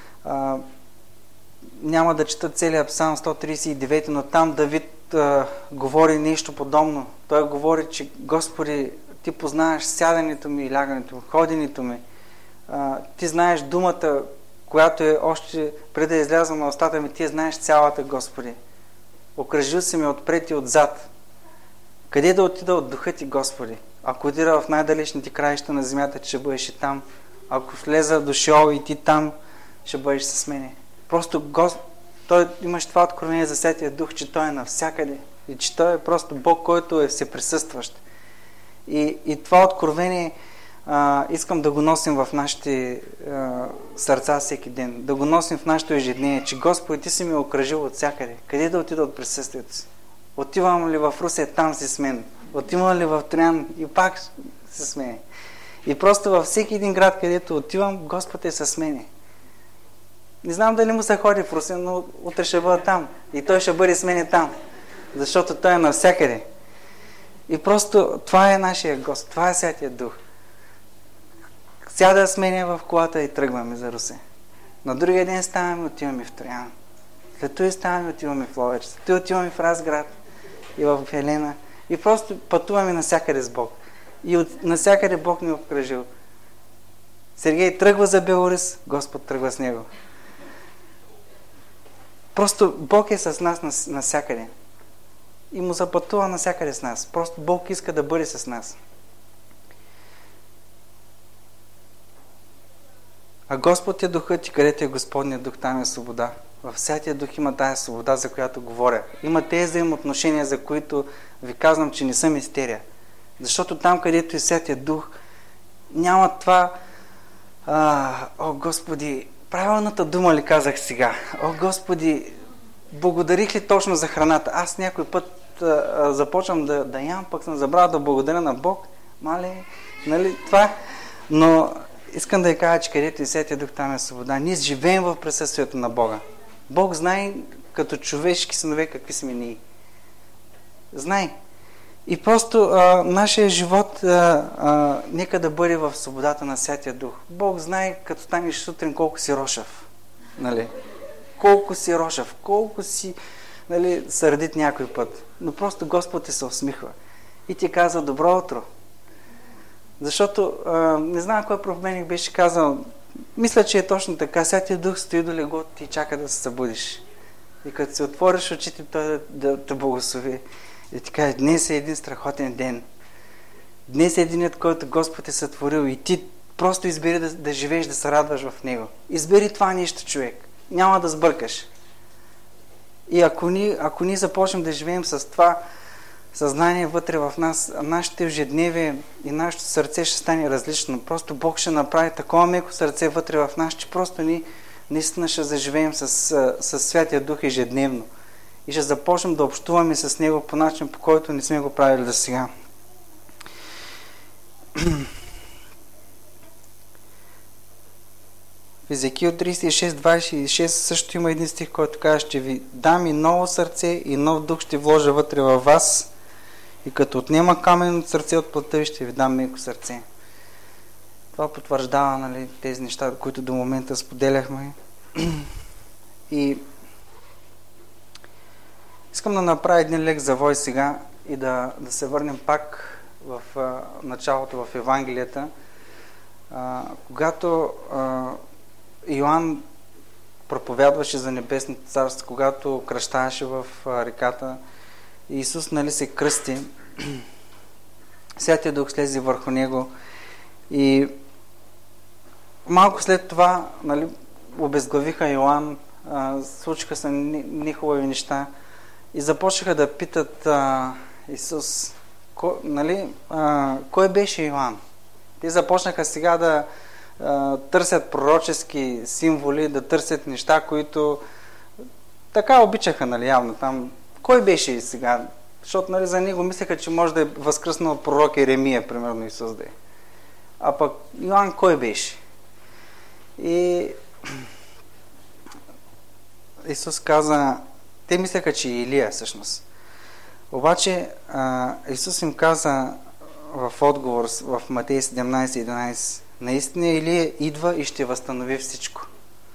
Няма да чета целият Псалм 139, но там Давид говори нещо подобно. Той говори, че Господи, Ти познаваш сядането ми и лягането ми, ходенето ми. Ти знаеш думата, която е още преди да изляза на устата ми, ти знаеш цялата, Господи. Окръжил си ме отпред и отзад. Къде да отида от духа ти, Господи? Ако отида в най-далечните краища на земята, ти ще бъдеш и там. Ако влеза до Шеол и ти там, ще бъдеш с мене. Просто Той имаш това откровение за Святия Дух, че Той е навсякъде. И че Той е просто Бог, който е всеприсъстващ. И това откровение искам да го носим в нашите сърца всеки ден. Да го носим в нашето ежедневие, че Господи, Ти си ме окръжил от всякъде. Къде да отида от присъствието си? Отивам ли в Русе, там си с мен. Отивам ли в Троян и пак си с мен. И просто във всеки един град, където отивам, Господ е с мене. Не знам дали му се ходи в Русе, но утре ще бъда там. И Той ще бъде с мене там. Защото Той е навсякъде. И просто това е нашия Господ, това е Святия Дух. Сяда с мене в колата и тръгваме за Русе. На другия ден ставаме и отиваме в Троян. След това ставаме и отиваме в Ловеч. След това отиваме в Разград и в Елена. И просто пътуваме навсякъде с Бог. И навсякъде Бог ни е обкръжил. Сергей тръгва за Белорус, Господ тръгва с него. Просто Бог е с нас навсякъде. И му запътува навсякъде с нас. Просто Бог иска да бъде с нас. А Господ е духът и където е Господният дух, там е свобода. В Святия Дух има тая свобода, за която говоря. Има тези взаимоотношения, за които ви казвам, че не са мистерия. Защото там, където е Святия Дух, няма това о, Господи, правилната дума ли казах сега? О, Господи, благодарих ли точно за храната? Аз някой път започвам да ям, пък съм забрал да благодаря на Бог. Мале, нали, това. Но искам да ви кажа, че където и Святия Дух, там е свобода. Ние живеем в присъствието на Бога. Бог знае като човешки синове какви сме ние. Знае. И просто нашия живот нека да бъде в свободата на Святия Дух. Бог знае, като станеш сутрин, колко си рошав. Нали? Колко си рошав, колко си сърдит някой път. Но просто Господ ти се усмихва. И ти казва добро утро. Защото не знам кой проповедник беше казал, мисля, че е точно така. Святия Дух стои до леглото и чака да се събудиш. И като се отвориш очите, Той да те благослови. И ти каже, днес е един страхотен ден. Днес е денят, който Господ е сътворил и ти просто избери да живееш, да се радваш в Него. Избери това нещо, човек. Няма да сбъркаш. И ако ние започнем да живеем с това съзнание вътре в нас, нашето ежедневие и нашето сърце ще стане различно. Просто Бог ще направи такова меко сърце вътре в нас, че просто ние наистина ще заживеем с Святия Дух ежедневно. И ще започнем да общуваме с Него по начин, по който не сме го правили до сега. В Езекил 36:26 също има един стих, който казва, ще ви дам и ново сърце и нов дух ще вложа вътре във вас и като отнема камен от сърце от плътта ви, ще ви дам меко сърце. Това потвърждава тези неща, които до момента споделяхме. И искам да направя един лек завой сега и да се върнем пак в началото в Евангелията. Когато Йоан проповядваше за Небесното царство, когато кръщаваше в реката, Исус се кръсти, Святия Дух слезе върху него и малко след това обезглавиха Йоан, случиха се нехубави неща и започнаха да питат Исус, кой беше Йоан? Те започнаха сега да търсят пророчески символи, да търсят неща, които така обичаха, явно там. Кой беше сега? Защото за него мислеха, че може да е възкръснал пророк Еремия, примерно Исус да е. А пък Йоан кой беше? И Исус каза, те мислеха, че е Илия всъщност. Обаче Исус им каза в отговор в Матей 17:11, наистина Илия идва и ще възстанови всичко.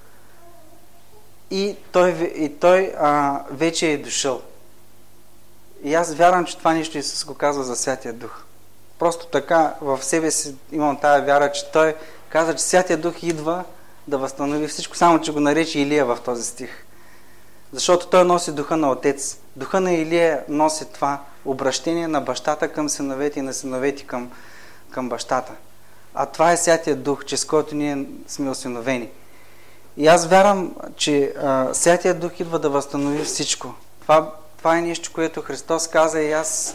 И той вече е дошъл. И аз вярвам, че това нещо Исус го казва за Святия Дух. просто така в себе си имам тая вяра, че той каза, че Святия Дух идва да възстанови всичко, само че го нарече Илия в този стих. Защото той носи духа на Отец. Духа на Илия носи това обращение на бащата към синовете и на синовете към бащата. А това е Святия Дух, чрез който ние сме осиновени. И аз вярвам, че Святия Дух идва да възстанови всичко. Това е нещо, което Христос каза и аз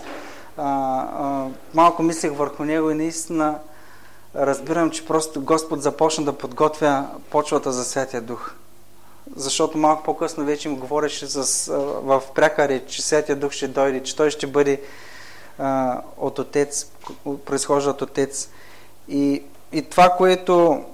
малко мислех върху него и наистина разбирам, че просто Господ започна да подготвя почвата за Святия Дух. Защото малко по-късно вече им говореше в пряка реч, че Святия Дух ще дойде, че той ще бъде от Отец, произхожда от Отец. И това, което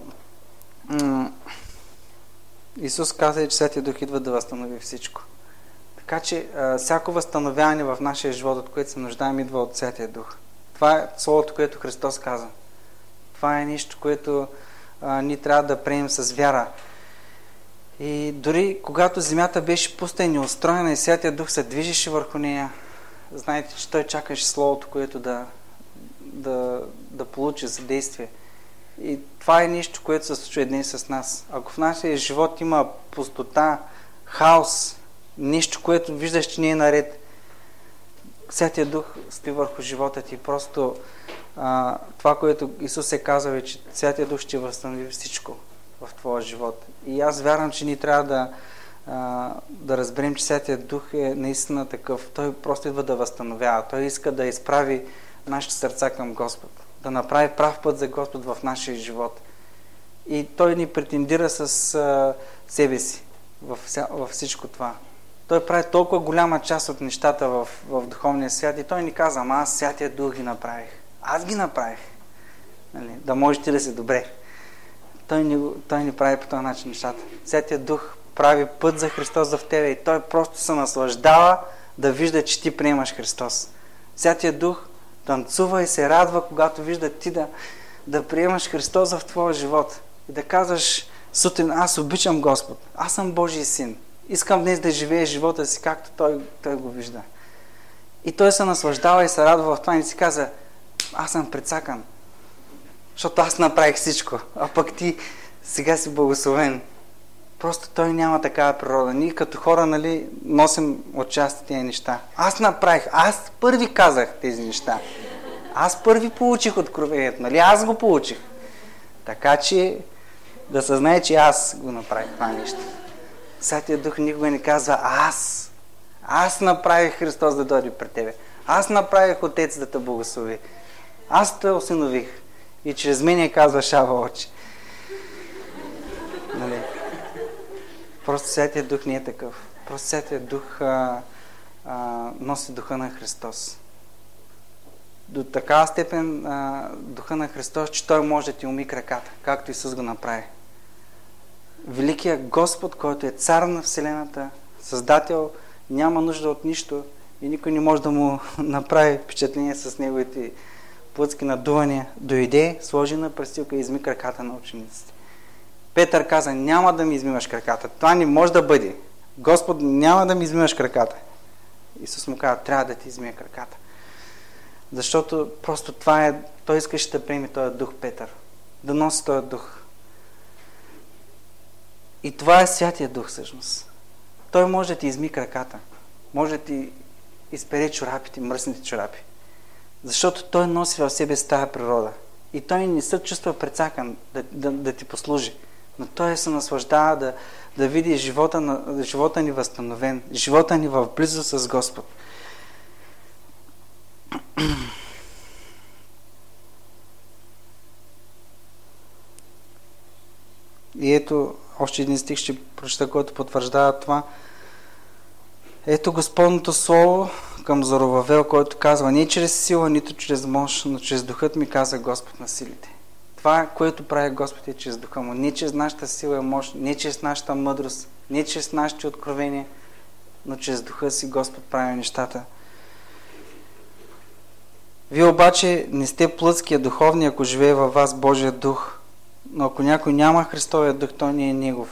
Исус каза, че Святия Дух идва да възстанови всичко. Така че всяко възстановяване в нашия живот, от което се нуждаем, идва от Святия Дух. Това е словото, което Христос каза. Това е нещо, което ние трябва да приемем с вяра. И дори когато земята беше пуста и неустроена и Святия Дух се движеше върху нея, знаете, че той чакаше словото, което да получи за действие. И това е нещо, което се случва днес с нас. Ако в нашия живот има пустота, хаос, нещо, което виждаш, че не е наред, Святия Дух стои върху живота ти. Просто това, което Исус е казал, е, че Святия Дух ще възстанови всичко в твоя живот. И аз вярвам, че ние трябва да разберем, че Святия Дух е наистина такъв. Той просто идва да възстановява. Той иска да изправи нашите сърца към Господ. Да направи прав път за Господ в нашия живот. И Той ни претендира с себе си във всичко това. Той прави толкова голяма част от нещата в духовния свят и Той ни каза, аз Святия Дух ги направих. Аз ги направих. Нали? Да можеш ти да си добре. Той ни прави по този начин нещата. Святия Дух прави път за Христос в тебе и Той просто се наслаждава да вижда, че ти приемаш Христос. Святия Дух танцува и се радва, когато вижда ти да приемаш Христос в твоя живот. И да казваш сутрин, аз обичам Господ. Аз съм Божий син. Искам днес да живея живота си, както той го вижда. И той се наслаждава и се радва в това и си каза, аз съм прецакан. Защото аз направих всичко, а пък ти сега си благословен. Просто той няма такава природа. Ние като хора, нали, носим отчасти тези неща. Аз направих, аз първи казах тези неща. Аз първи получих откровението, нали, аз го получих. Така че да се знае, че аз го направих това нещо. Святия Дух никога не казва аз направих Христос да дойде пред тебе. Аз направих Отец да те благослови. Аз те осинових. И чрез мене казва Шава очи. Нали? Просто Святия Дух не е такъв. Просто Святия Дух носи духа на Христос. До такава степен духа на Христос, че Той може да ти уми краката, както Исус го направи. Великият Господ, който е цар на Вселената, Създател, няма нужда от нищо и никой не може да му направи впечатление с неговите плътски надувания. Дойде, сложи на престилка и изми краката на учениците. Петър каза, няма да ми измиваш краката. Това не може да бъде. Господ, няма да ми измиваш краката. Исус му каза, трябва да ти измия краката. Защото просто това е, той искаше да приеме този дух, Петър. Да носи този дух. И това е Святия Дух всъщност. Той може да ти изми краката. Може да ти изпере чорапите, мръсните чорапи. Защото той носи в себе с тая природа. И той не се чувства прецакан да ти послужи. Но той се наслаждава да види живота ни възстановен. Живота ни в близост с Господ. И ето, още един стих ще прочета, който потвърждава това. Ето Господното слово към Зоровавел, който казва, не чрез сила, нито чрез мощ, но чрез духът ми, каза Господ на силите. Това, което прави Господ, е чрез духа му. Не чрез нашата сила и мощ, не чрез нашата мъдрост, не чрез нашите откровения, но чрез духа си Господ прави нещата. Вие обаче не сте плътския духовни, ако живее във вас Божия дух. Но ако някой няма Христовия дух, той не е негов.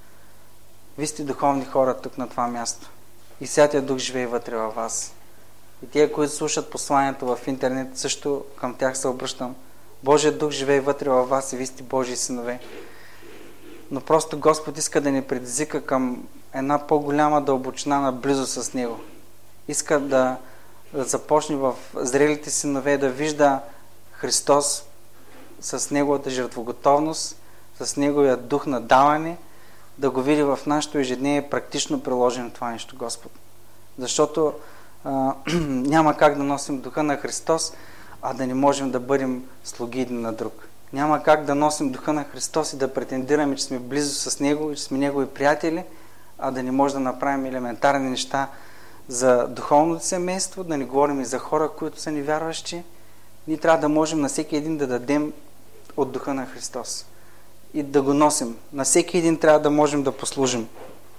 Вие сте духовни хора тук на това място. И Святия Дух живее вътре във вас. И тия, които слушат посланието в интернет, също към тях се обръщам. Божият дух живее вътре във вас и вие сте Божии синове. Но просто Господ иска да ни предизвика към една по-голяма дълбочина на близост с Него. Иска да започне в зрелите синове да вижда Христос с Неговата жертвоготовност, с Неговия дух на даване, да го види в нашето ежедневие практично приложено това нещо, Господ. Защото няма как да носим духа на Христос, а да не можем да бъдем слуги един на друг. Няма как да носим духа на Христос и да претендираме, че сме близо с Него, че сме Негови приятели, а да не може да направим елементарни неща за духовното семейство, да не говорим и за хора, които са невярващи. Ние трябва да можем на всеки един да дадем от духа на Христос и да го носим. На всеки един трябва да можем да послужим.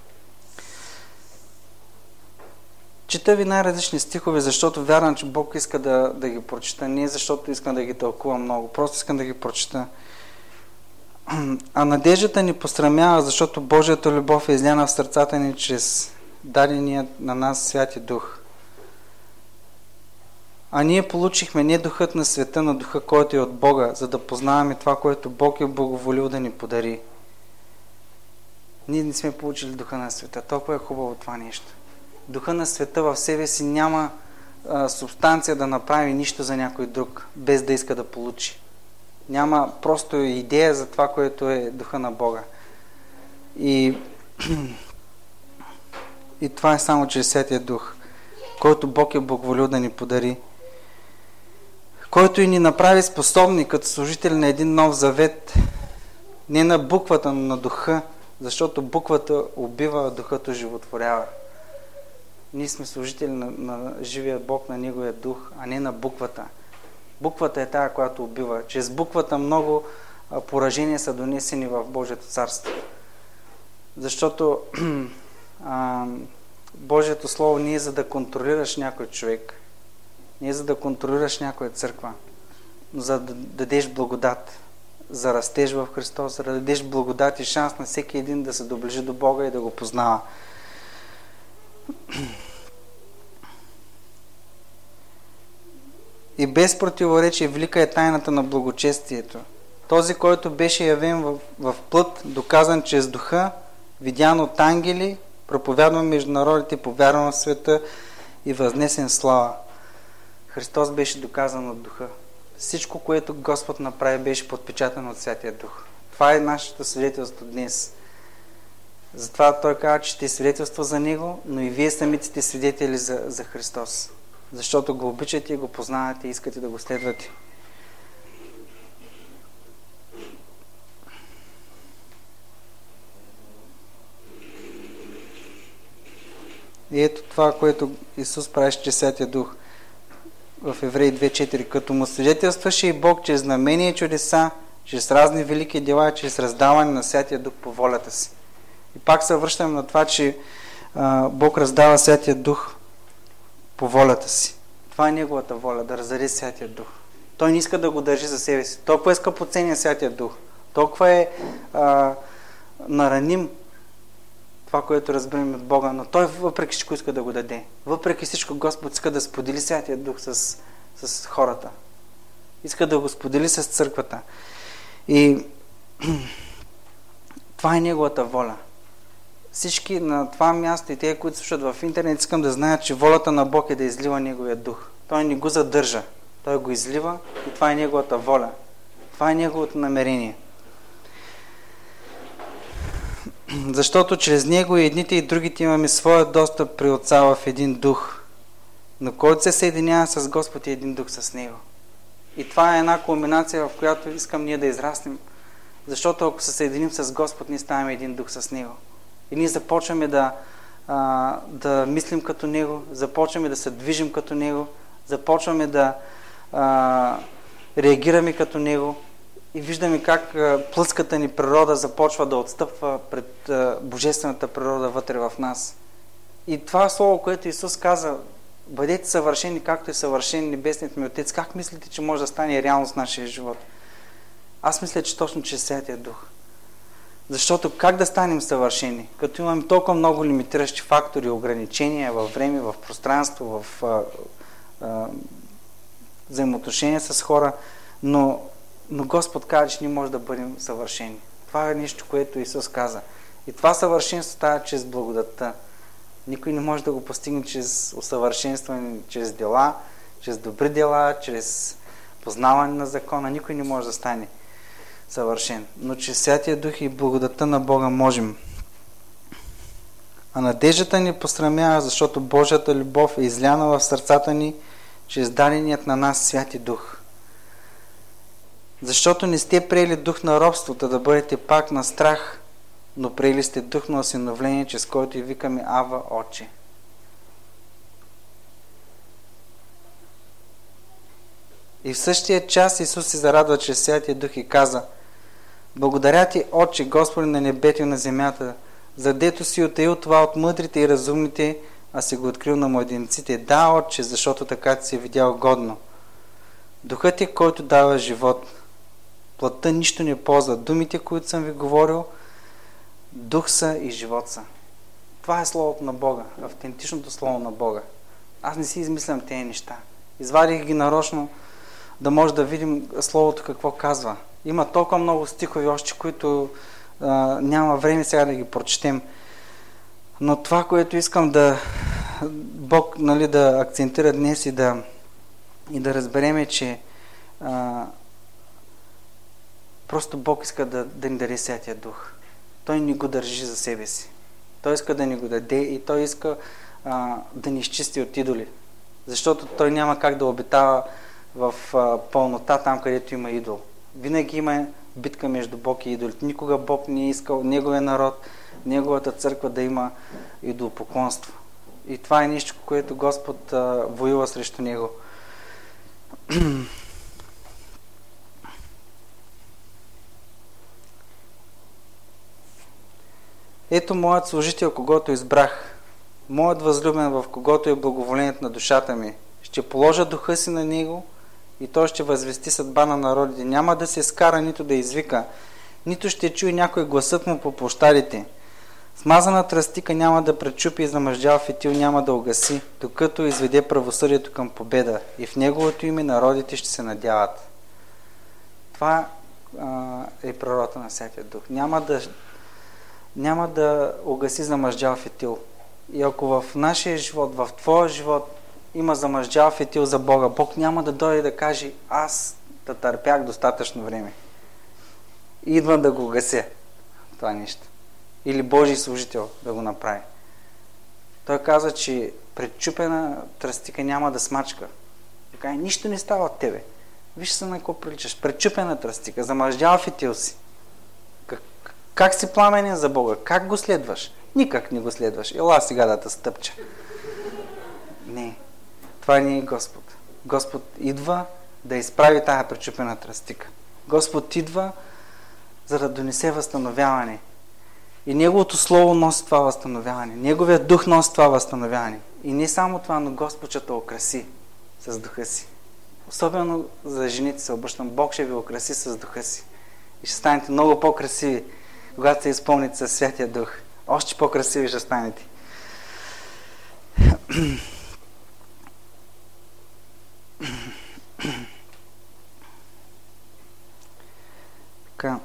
Чета ви най-различни стихове, защото вярвам, че Бог иска да ги прочита. Не защото искам да ги тълкувам много, просто искам да ги прочита. А надеждата ни посрамява, защото Божията любов е изляна в сърцата ни чрез дадения на нас Святи Дух. А ние получихме не духът на света, но духа, който е от Бога, за да познаваме това, което Бог е благоволил да ни подари. Ние не сме получили духа на света. Толкова е хубаво това нещо. Духа на света в себе си няма субстанция да направи нищо за някой друг, без да иска да получи. Няма просто идея за това, което е духа на Бога. И това е само чрез Святия Дух, който Бог е благоволил да ни подари. Който и ни направи способни като служители на един нов завет, не на буквата, но на духа, защото буквата убива, а духът оживотворява. Ние сме служители на живия Бог, на Неговия дух, а не на буквата. Буквата е тая, която убива. Чрез буквата много поражения са донесени в Божието царство. Защото Божието Слово не е за да контролираш някой човек, не е за да контролираш някоя църква, но за да дадеш благодат, за растеж в Христос, за да дадеш благодат и шанс на всеки един да се доближи до Бога и да го познава. И без противоречие велика е тайната на благочестието. Този, който беше явен в плът, доказан чрез духа, видян от ангели, проповядван между народите, повярван в света и възнесен в слава. Христос беше доказан от духа. Всичко, което Господ направи, беше подпечатано от Святия Дух. Това е нашето свидетелство днес. Затова Той казва, че ще свидетелства за Него, но и вие самите сте свидетели за Христос. Защото го обичате, го познавате и искате да го следвате. И ето това, което Исус правеше чрез Святия Дух в Евреи 2.4. Като му свидетелстваше и Бог чрез знамения и чудеса, чрез разни велики дела, чрез раздаване на Святия Дух по волята си. И пак се връщам на това, че Бог раздава Святия Дух по волята си. Това е Неговата воля, да раздаде Святия Дух. Той не иска да го държи за себе си. Толкова иска подценя Святия Дух. Толкова е нараним това, което разбираме от Бога, но Той въпреки всичко иска да го даде. Въпреки всичко Господ иска да сподели Святия Дух с хората. Иска да го сподели с църквата. И това е Неговата воля. Всички на това място и те, които слушат в интернет, искам да знаят, че волята на Бог е да излива Неговия дух. Той не го задържа. Той го излива и това е Неговата воля. Това е Неговото намерение. Защото чрез Него и едните и другите имаме своя достъп при Отца в един дух. Но който се съединява с Господ е един дух с Него. И това е една комбинация, в която искам ние да израснем. Защото ако се съединим с Господ, ние ставаме един дух с Него. И ние започваме да мислим като Него, започваме да се движим като Него, започваме да реагираме като Него и виждаме как плътската ни природа започва да отстъпва пред божествената природа вътре в нас. И това слово, което Исус каза, бъдете съвършени, както е съвършен небесният ми Отец, как мислите, че може да стане реалност в нашия живот? Аз мисля, че точно чрез Святия Дух. Защото как да станем съвършени? Като имаме толкова много лимитиращи фактори, ограничения във време, в пространство, в взаимоотношения с хора, но Господ каза, че ние може да бъдем съвършени. Това е нещо, което Исус каза. И това съвършенство става чрез благодатта. Никой не може да го постигне чрез усъвършенстване, чрез дела, чрез добри дела, чрез познаване на закона. Никой не може да стане съвършен. Но чрез Святия Дух и благодатта на Бога можем. А надеждата ни посрамява, защото Божията любов е изляна в сърцата ни чрез даденият на нас Святи Дух. Защото не сте приели дух на робството да бъдете пак на страх, но приели сте дух на осиновление, чрез който и викаме Ава, Отче. И в същия час Исус се зарадва чрез Святия Дух и каза: благодаря ти, Отче, Господи на небето и на земята, задето си утаил това от мъдрите и разумните, а си го открил на младенците. Да, Отче, защото така ти се видял годно. Духът е, който дава живот. Плътта нищо не ползва. Думите, които съм ви говорил, дух са и живот са. Това е Словото на Бога, автентичното Слово на Бога. Аз не си измислям тези неща. Извадих ги нарочно, да може да видим Словото какво казва. Има толкова много стихови още, които няма време сега да ги прочетем. Но това, което искам Бог да акцентира днес и да разберем е, че просто Бог иска да ни даде Святия Дух. Той ни го държи за себе си. Той иска да ни го даде и Той иска да ни изчисти от идоли. Защото Той няма как да обитава в пълнота там, където има идол. Винаги има битка между Бог и идолите. Никога Бог не е искал Неговия народ, Неговата църква да има идолопоклонство. И това е нещо, което Господ воюва срещу Него. Ето моят служител, когото избрах, моят възлюбен, в когото е благоволението на душата ми. Ще положа духа си на него и той ще възвести съдба на народите. Няма да се скара, нито да извика, нито ще чуе някой гласът му по площадите. Смазана тръстика няма да пречупи и замъждял фитил няма да угаси, докато изведе правосъдието към победа и в неговото име народите ще се надяват. Това е природата на Святия Дух. Няма да угаси замъждял фитил. И ако в нашия живот, в твоя живот има замъждял фитил за Бога, Бог няма да дойде да каже: аз да търпях достатъчно време. Идвам да го гася това нещо. Или Божий служител да го направи. Той каза, че предчупена тръстика няма да смачка. Така, нищо не става от тебе. Виж се на какво приличаш. Предчупена тръстика, замъждял фитил си. Как си пламенен за Бога? Как го следваш? Никак не го следваш. Ела сега да те стъпча. Не. Това не е Господ. Господ идва да изправи тая пречупена тръстика. Господ идва, за да донесе възстановяване. И Неговото Слово носи това възстановяване. Неговият Дух носи това възстановяване. И не само това, но Господ ще те украси с Духа си. Особено за жените се обръщам. Бог ще ви украси с Духа си. И ще станете много по-красиви, когато се изпълните със Святия Дух. Още по-красиви ще станете. Така.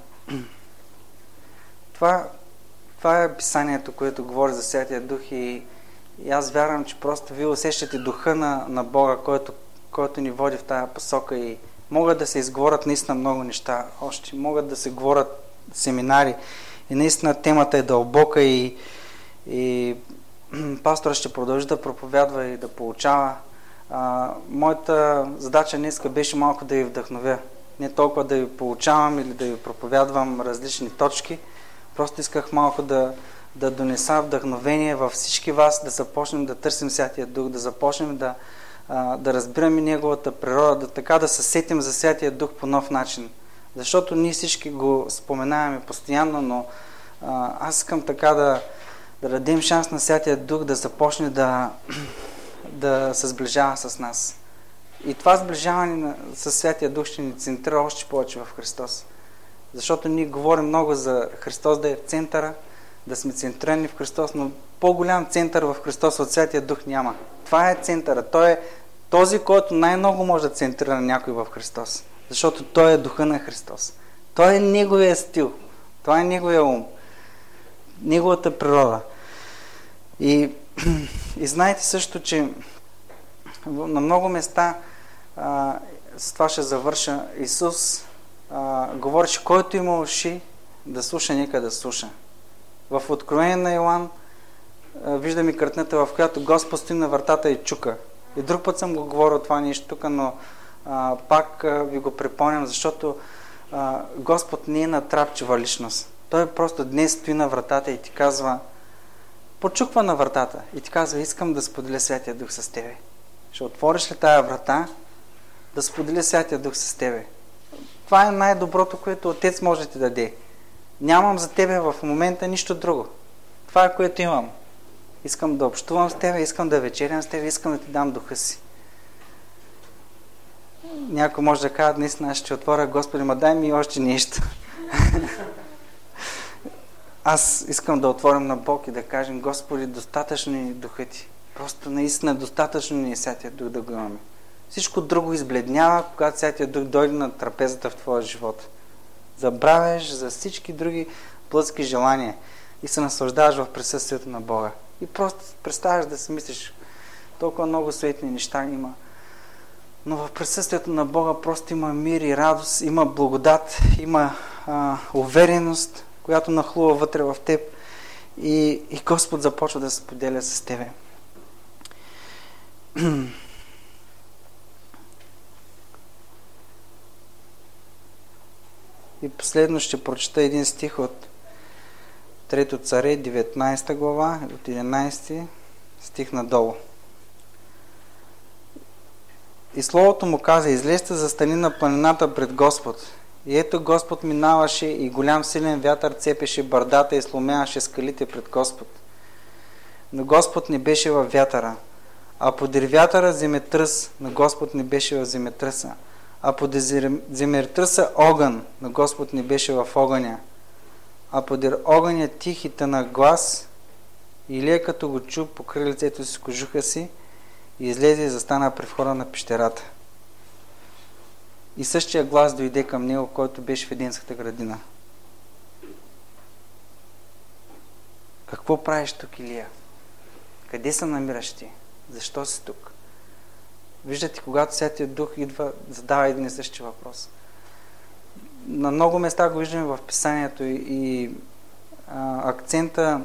Това е писанието, което говори за Святия Дух и аз вярвам, че просто вие усещате духа на Бога, който ни води в тая посока и могат да се изговорят наистина много неща. Още могат да се говорят семинари и наистина темата е дълбока и пастора ще продължи да проповядва и да получава. Моята задача днеска беше малко да ви вдъхновя. Не толкова да ви получавам или да ви проповядвам различни точки. Просто исках малко да донеса вдъхновение във всички вас, да започнем да търсим Святия Дух, да започнем да разбираме Неговата природа, така да се сетим за Святия Дух по нов начин. Защото ние всички го споменаваме постоянно, но аз искам така да дадем шанс на Святия Дух да започне да се сближава с нас. И това сближаване с Святия Дух ще ни центрира още повече в Христос. Защото ние говорим много за Христос да е в центъра, да сме центрирани в Христос, но по-голям център в Христос от Святия Дух няма. Това е центъра. Той този, който най-много може да центрира някой в Христос. Защото Той е духа на Христос. Той е неговия стил. Това е неговия ум. Неговата природа. И знаете също, че на много места, с това ще завърша, Исус говореше, който има уши да слуша, нека да слуша. В Откровение на Йоан виждаме картината, в която Господ стои на вратата и чука. И друг път съм го говорил това нещо тук, но пак ви го припомням, защото Господ не е натрапчива личност. Той просто днес стои на вратата и ти казва, почуква на вратата и ти казва, искам да споделя Святия Дух с тебе. Ще отвориш ли тая врата, да споделя Святия Дух с тебе. Това е най-доброто, което Отец може да ти даде. Нямам за тебе в момента нищо друго. Това е, което имам. Искам да общувам с тебе, искам да вечерям с тебе, искам да ти дам духа си. Някой може да каже, наистина ще отворя, Господи, ма дай ми още нещо. Аз искам да отворим на Бог и да кажем, Господи, достатъчно ни духа ти. Просто наистина достатъчно ни е Святия Дух да го имаме. Всичко друго избледнява, когато Святия Дух дойде на трапезата в твоя живот. Забравяш за всички други плътски желания и се наслаждаваш в присъствието на Бога. И просто представяш да си мислиш, толкова много светни неща има. Но в присъствието на Бога просто има мир и радост, има благодат, има увереност, която нахлува вътре в теб и Господ започва да се споделя с тебе. И последно ще прочета един стих от 3 Царе, 19 глава, от 11 стих надолу. И Словото му каза, излезте, застани на планината пред Господ. И ето Господ минаваше и голям силен вятър цепеше бърдата и сломяваше скалите пред Господ. Но Господ не беше във вятъра, а подир вятъра земетръс, но Господ не беше в земетръса. А подир земетръса огън, но Господ не беше в огъня. А подир огъня тих и тънък глас, Илия като го чу, покри лицето си с кожуха си и излезе и застана при входа на пещерата. И същия глас дойде към него, който беше в Еденската градина. Какво правиш тук, Илия? Къде се намираш ти? Защо си тук? Виждате, когато Святия Дух идва, задава един и същи въпрос. На много места го виждаме в Писанието и акцента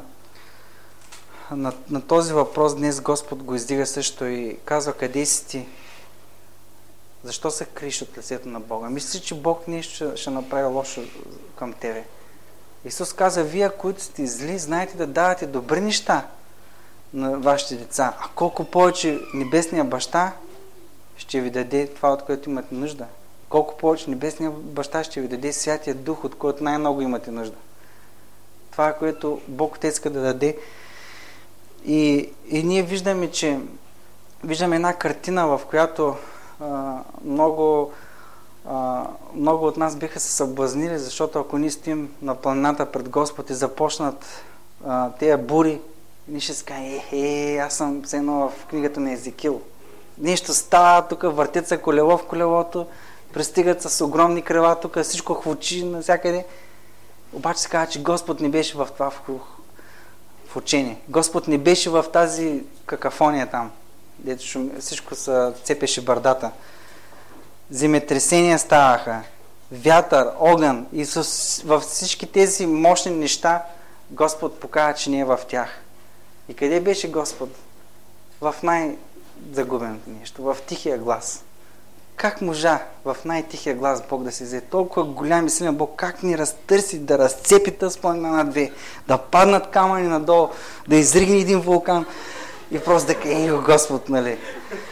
на този въпрос днес Господ го издига също и казва, къде си ти? Защо се криеш от лицето на Бога? Мислиш, че Бог нещо ще направи лошо към тебе. Исус каза, вие, които сте зли, знаете да давате добри неща на вашите деца. А колко повече Небесния Баща ще ви даде това, от което имате нужда. Колко повече Небесния Баща ще ви даде Святия Дух, от който най-много имате нужда. Това е, което Бог Отец иска да даде. И ние виждаме, че виждаме една картина, в която много от нас биха се съблазнили, защото ако ние стоим на планината пред Господ и започнат тези бури, ние ще си кажем, аз съм все едно в книгата на Езекил. Нещо става, тук въртят се колело в колелото, пристигат с огромни крила, тук всичко хвучи навсякъде. Обаче се казва, че Господ не беше в това в учение. Господ не беше в тази какафония там, дето всичко се цепеше бърдата. Земетресения ставаха, вятър, огън и във всички тези мощни неща Господ показва, че не е в тях. И къде беше Господ? В най-загубеното нещо, в тихия глас. Как можа в най-тихия глас Бог да се взе? Толкова голям и силен Бог, как ни разтърси да разцепи тази планина на две, да паднат камъни надолу, да изригне един вулкан и просто да каже, Господ, нали?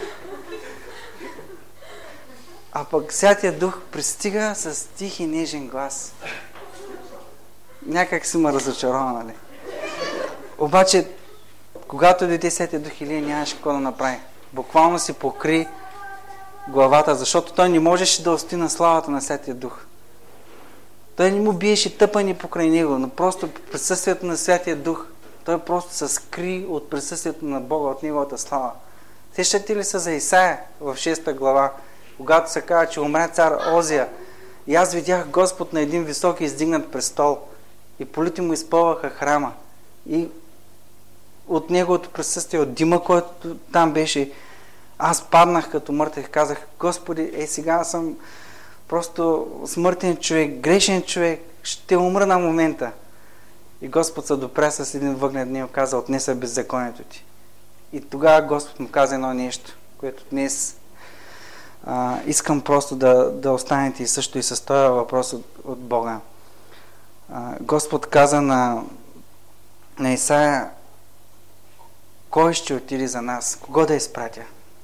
А пък Святия Дух пристига с тих и нежен глас. Някак си ме разочарова, нали? Обаче, когато дойде Святия Дух, Илия нямаше какво да направи. Буквално си покри главата, защото той не можеше да усти на славата на Святия Дух. Той не му биеше тъпани покрай него, но просто присъствието на Святия Дух, той просто се скри от присъствието на Бога, от неговата слава. Сещате ли се за Исаия в 6 глава, когато се казва, че умря цар Озия и аз видях Господ на един висок издигнат престол и полите му изпълваха храма и от неговото присъствие, от дима, който там беше, аз паднах като мъртъв и казах: Господи, сега съм просто смъртен човек, грешен човек, ще умра на момента. И Господ се допря с един въгнет дни и каза: отнеса беззаконието ти. И тогава Господ му каза едно нещо, което днес искам просто да останете и също и с този въпрос от Бога. Господ каза на Исаия: кой ще отиде за нас? Кого да изпратя?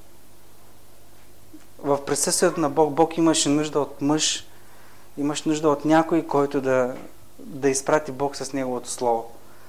В присъствието на Бог имаше нужда от мъж, имаш нужда от някой, който да изпрати Бог с Неговото Слово.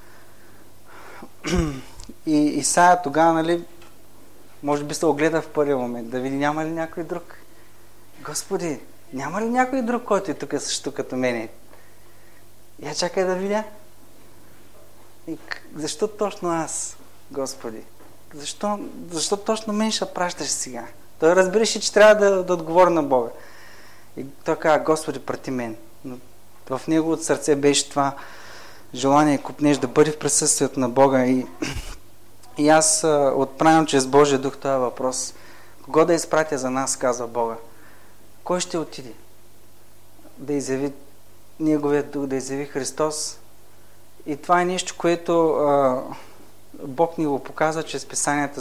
И Исаия тогава, може би се огледа в първия момент, да види няма ли някой друг. Господи, няма ли някой друг, който е тук също като мене? Я чакай да видя. И защо точно аз, Господи? Защо точно мен ще пращаш сега? Той разбираше, че трябва да отговори на Бога. И той каза: Господи, прати мен. Но в неговото сърце беше това желание, купнеш да бъде в присъствието на Бога. И аз отправям чрез Божия дух този въпрос: кого да изпратя за нас, казва Бога? Кой ще отиде да изяви Неговия дух, да изяви Христос? И това е нещо, което Бог ни го показва чрез Писанията,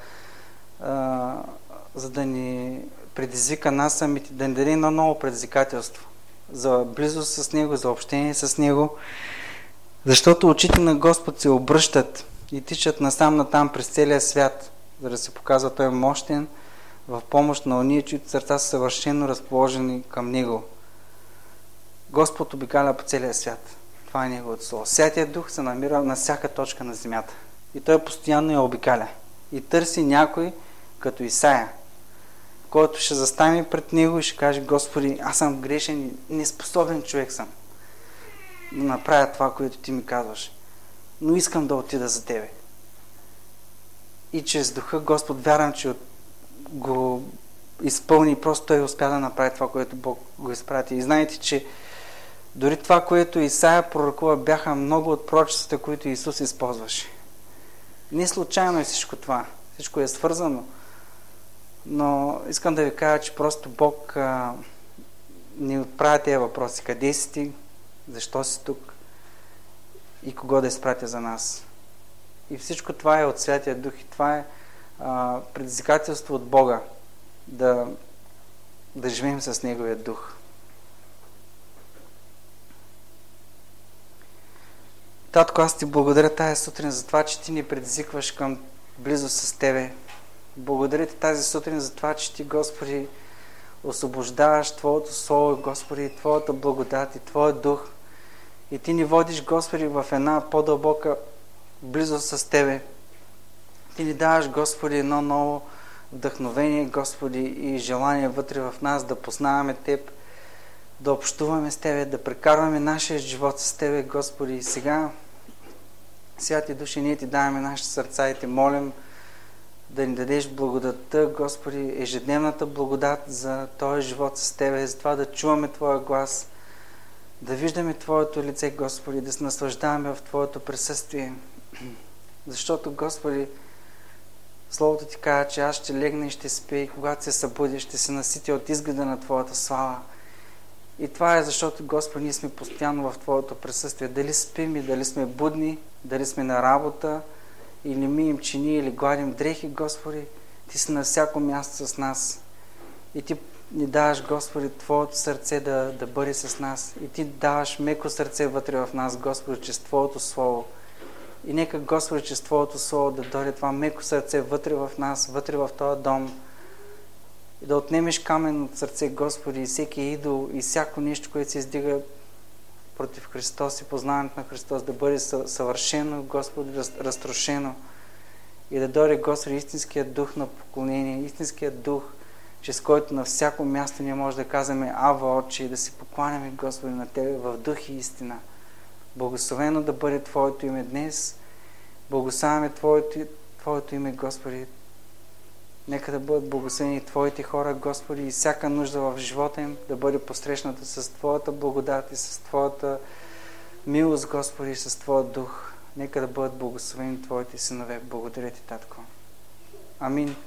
за да ни предизвика нас самите, да ни даде едно ново предизвикателство за близост с Него, за общение с Него. Защото очите на Господ се обръщат и тичат насам-натам през целия свят, за да се показва Той мощен в помощ на ония, чиито сърца са съвършено разположени към Него. Господ обикаля по целия свят. Това е Неговото Слово. Святият Дух се намира на всяка точка на земята. И Той постоянно я обикаля. И търси някой като Исаия, който ще застане пред Него и ще каже: Господи, аз съм грешен и неспособен човек съм да направя това, което Ти ми казваш. Но искам да отида за Тебе. И чрез Духа Господ, вярвам, че го изпълни и просто Той успя да направи това, което Бог го изпрати. И знаете, че дори това, което Исаия пророкува, бяха много от пророчествата, които Исус използваше. Не случайно е всичко това. Всичко е свързано. Но искам да ви кажа, че просто Бог ни отправя тези въпроси. Къде си ти? Защо си тук? И кого да изпратя за нас? И всичко това е от Святия Дух. И това е предизвикателство от Бога. Да живеем с Неговия Дух. Татко, аз Ти благодаря тази сутрин за това, че Ти ни предизвикваш към близост с Тебе. Благодаря Ти тази сутрин за това, че Ти, Господи, освобождаваш Твоето Слово, Господи, Твоята благодат и Твоя Дух. И Ти ни водиш, Господи, в една по-дълбока близост с Тебе. Ти ни даваш, Господи, едно ново вдъхновение, Господи, и желание вътре в нас да познаваме Теб, да общуваме с Тебе, да прекарваме нашия живот с Тебе, Господи. И сега, Святи Души, ние Ти даваме нашите сърца и Те молим да ни дадеш благодатта, Господи, ежедневната благодат за този живот с Тебе, за това да чуваме Твоя глас, да виждаме Твоето лице, Господи, да се наслаждаваме в Твоето присъствие. Защото, Господи, Словото Ти казва, че аз ще легна и ще спя и когато се събудя, ще се наситя от изгледа на Твоята слава. И това е защото, Господи, ние сме постоянно в Твоето присъствие. Дали спим и дали сме будни, дали сме на работа, или мием чини, или гладим дрехи, Господи, Ти си на всяко място с нас. И Ти ни даваш, Господи, Твоето сърце да бъде с нас. И Ти даваш меко сърце вътре в нас, Господи, чрез Твоето Слово. И нека, Господи, чрез Твоето Слово да дойде това меко сърце вътре в нас, вътре в този дом. И да отнемеш камен от сърце, Господи, и всеки идол, и всяко нещо, което се издига против Христос и познаването на Христос, да бъде съвършено, Господи, разтрошено. И да дойде, Господи, истинският дух на поклонение, истинският дух, чрез който на всяко място ние може да казваме Ава, Отче, и да се покланяме, Господи, на Тебе в дух и истина. Благословено да бъде Твоето име днес. Благославяме Твоето име, Господи. Нека да бъдат благословени Твоите хора, Господи, и всяка нужда в живота им да бъде посрещната с Твоята благодат и с Твоята милост, Господи, и с Твоя дух. Нека да бъдат благословени Твоите синове. Благодаря Ти, Татко. Амин.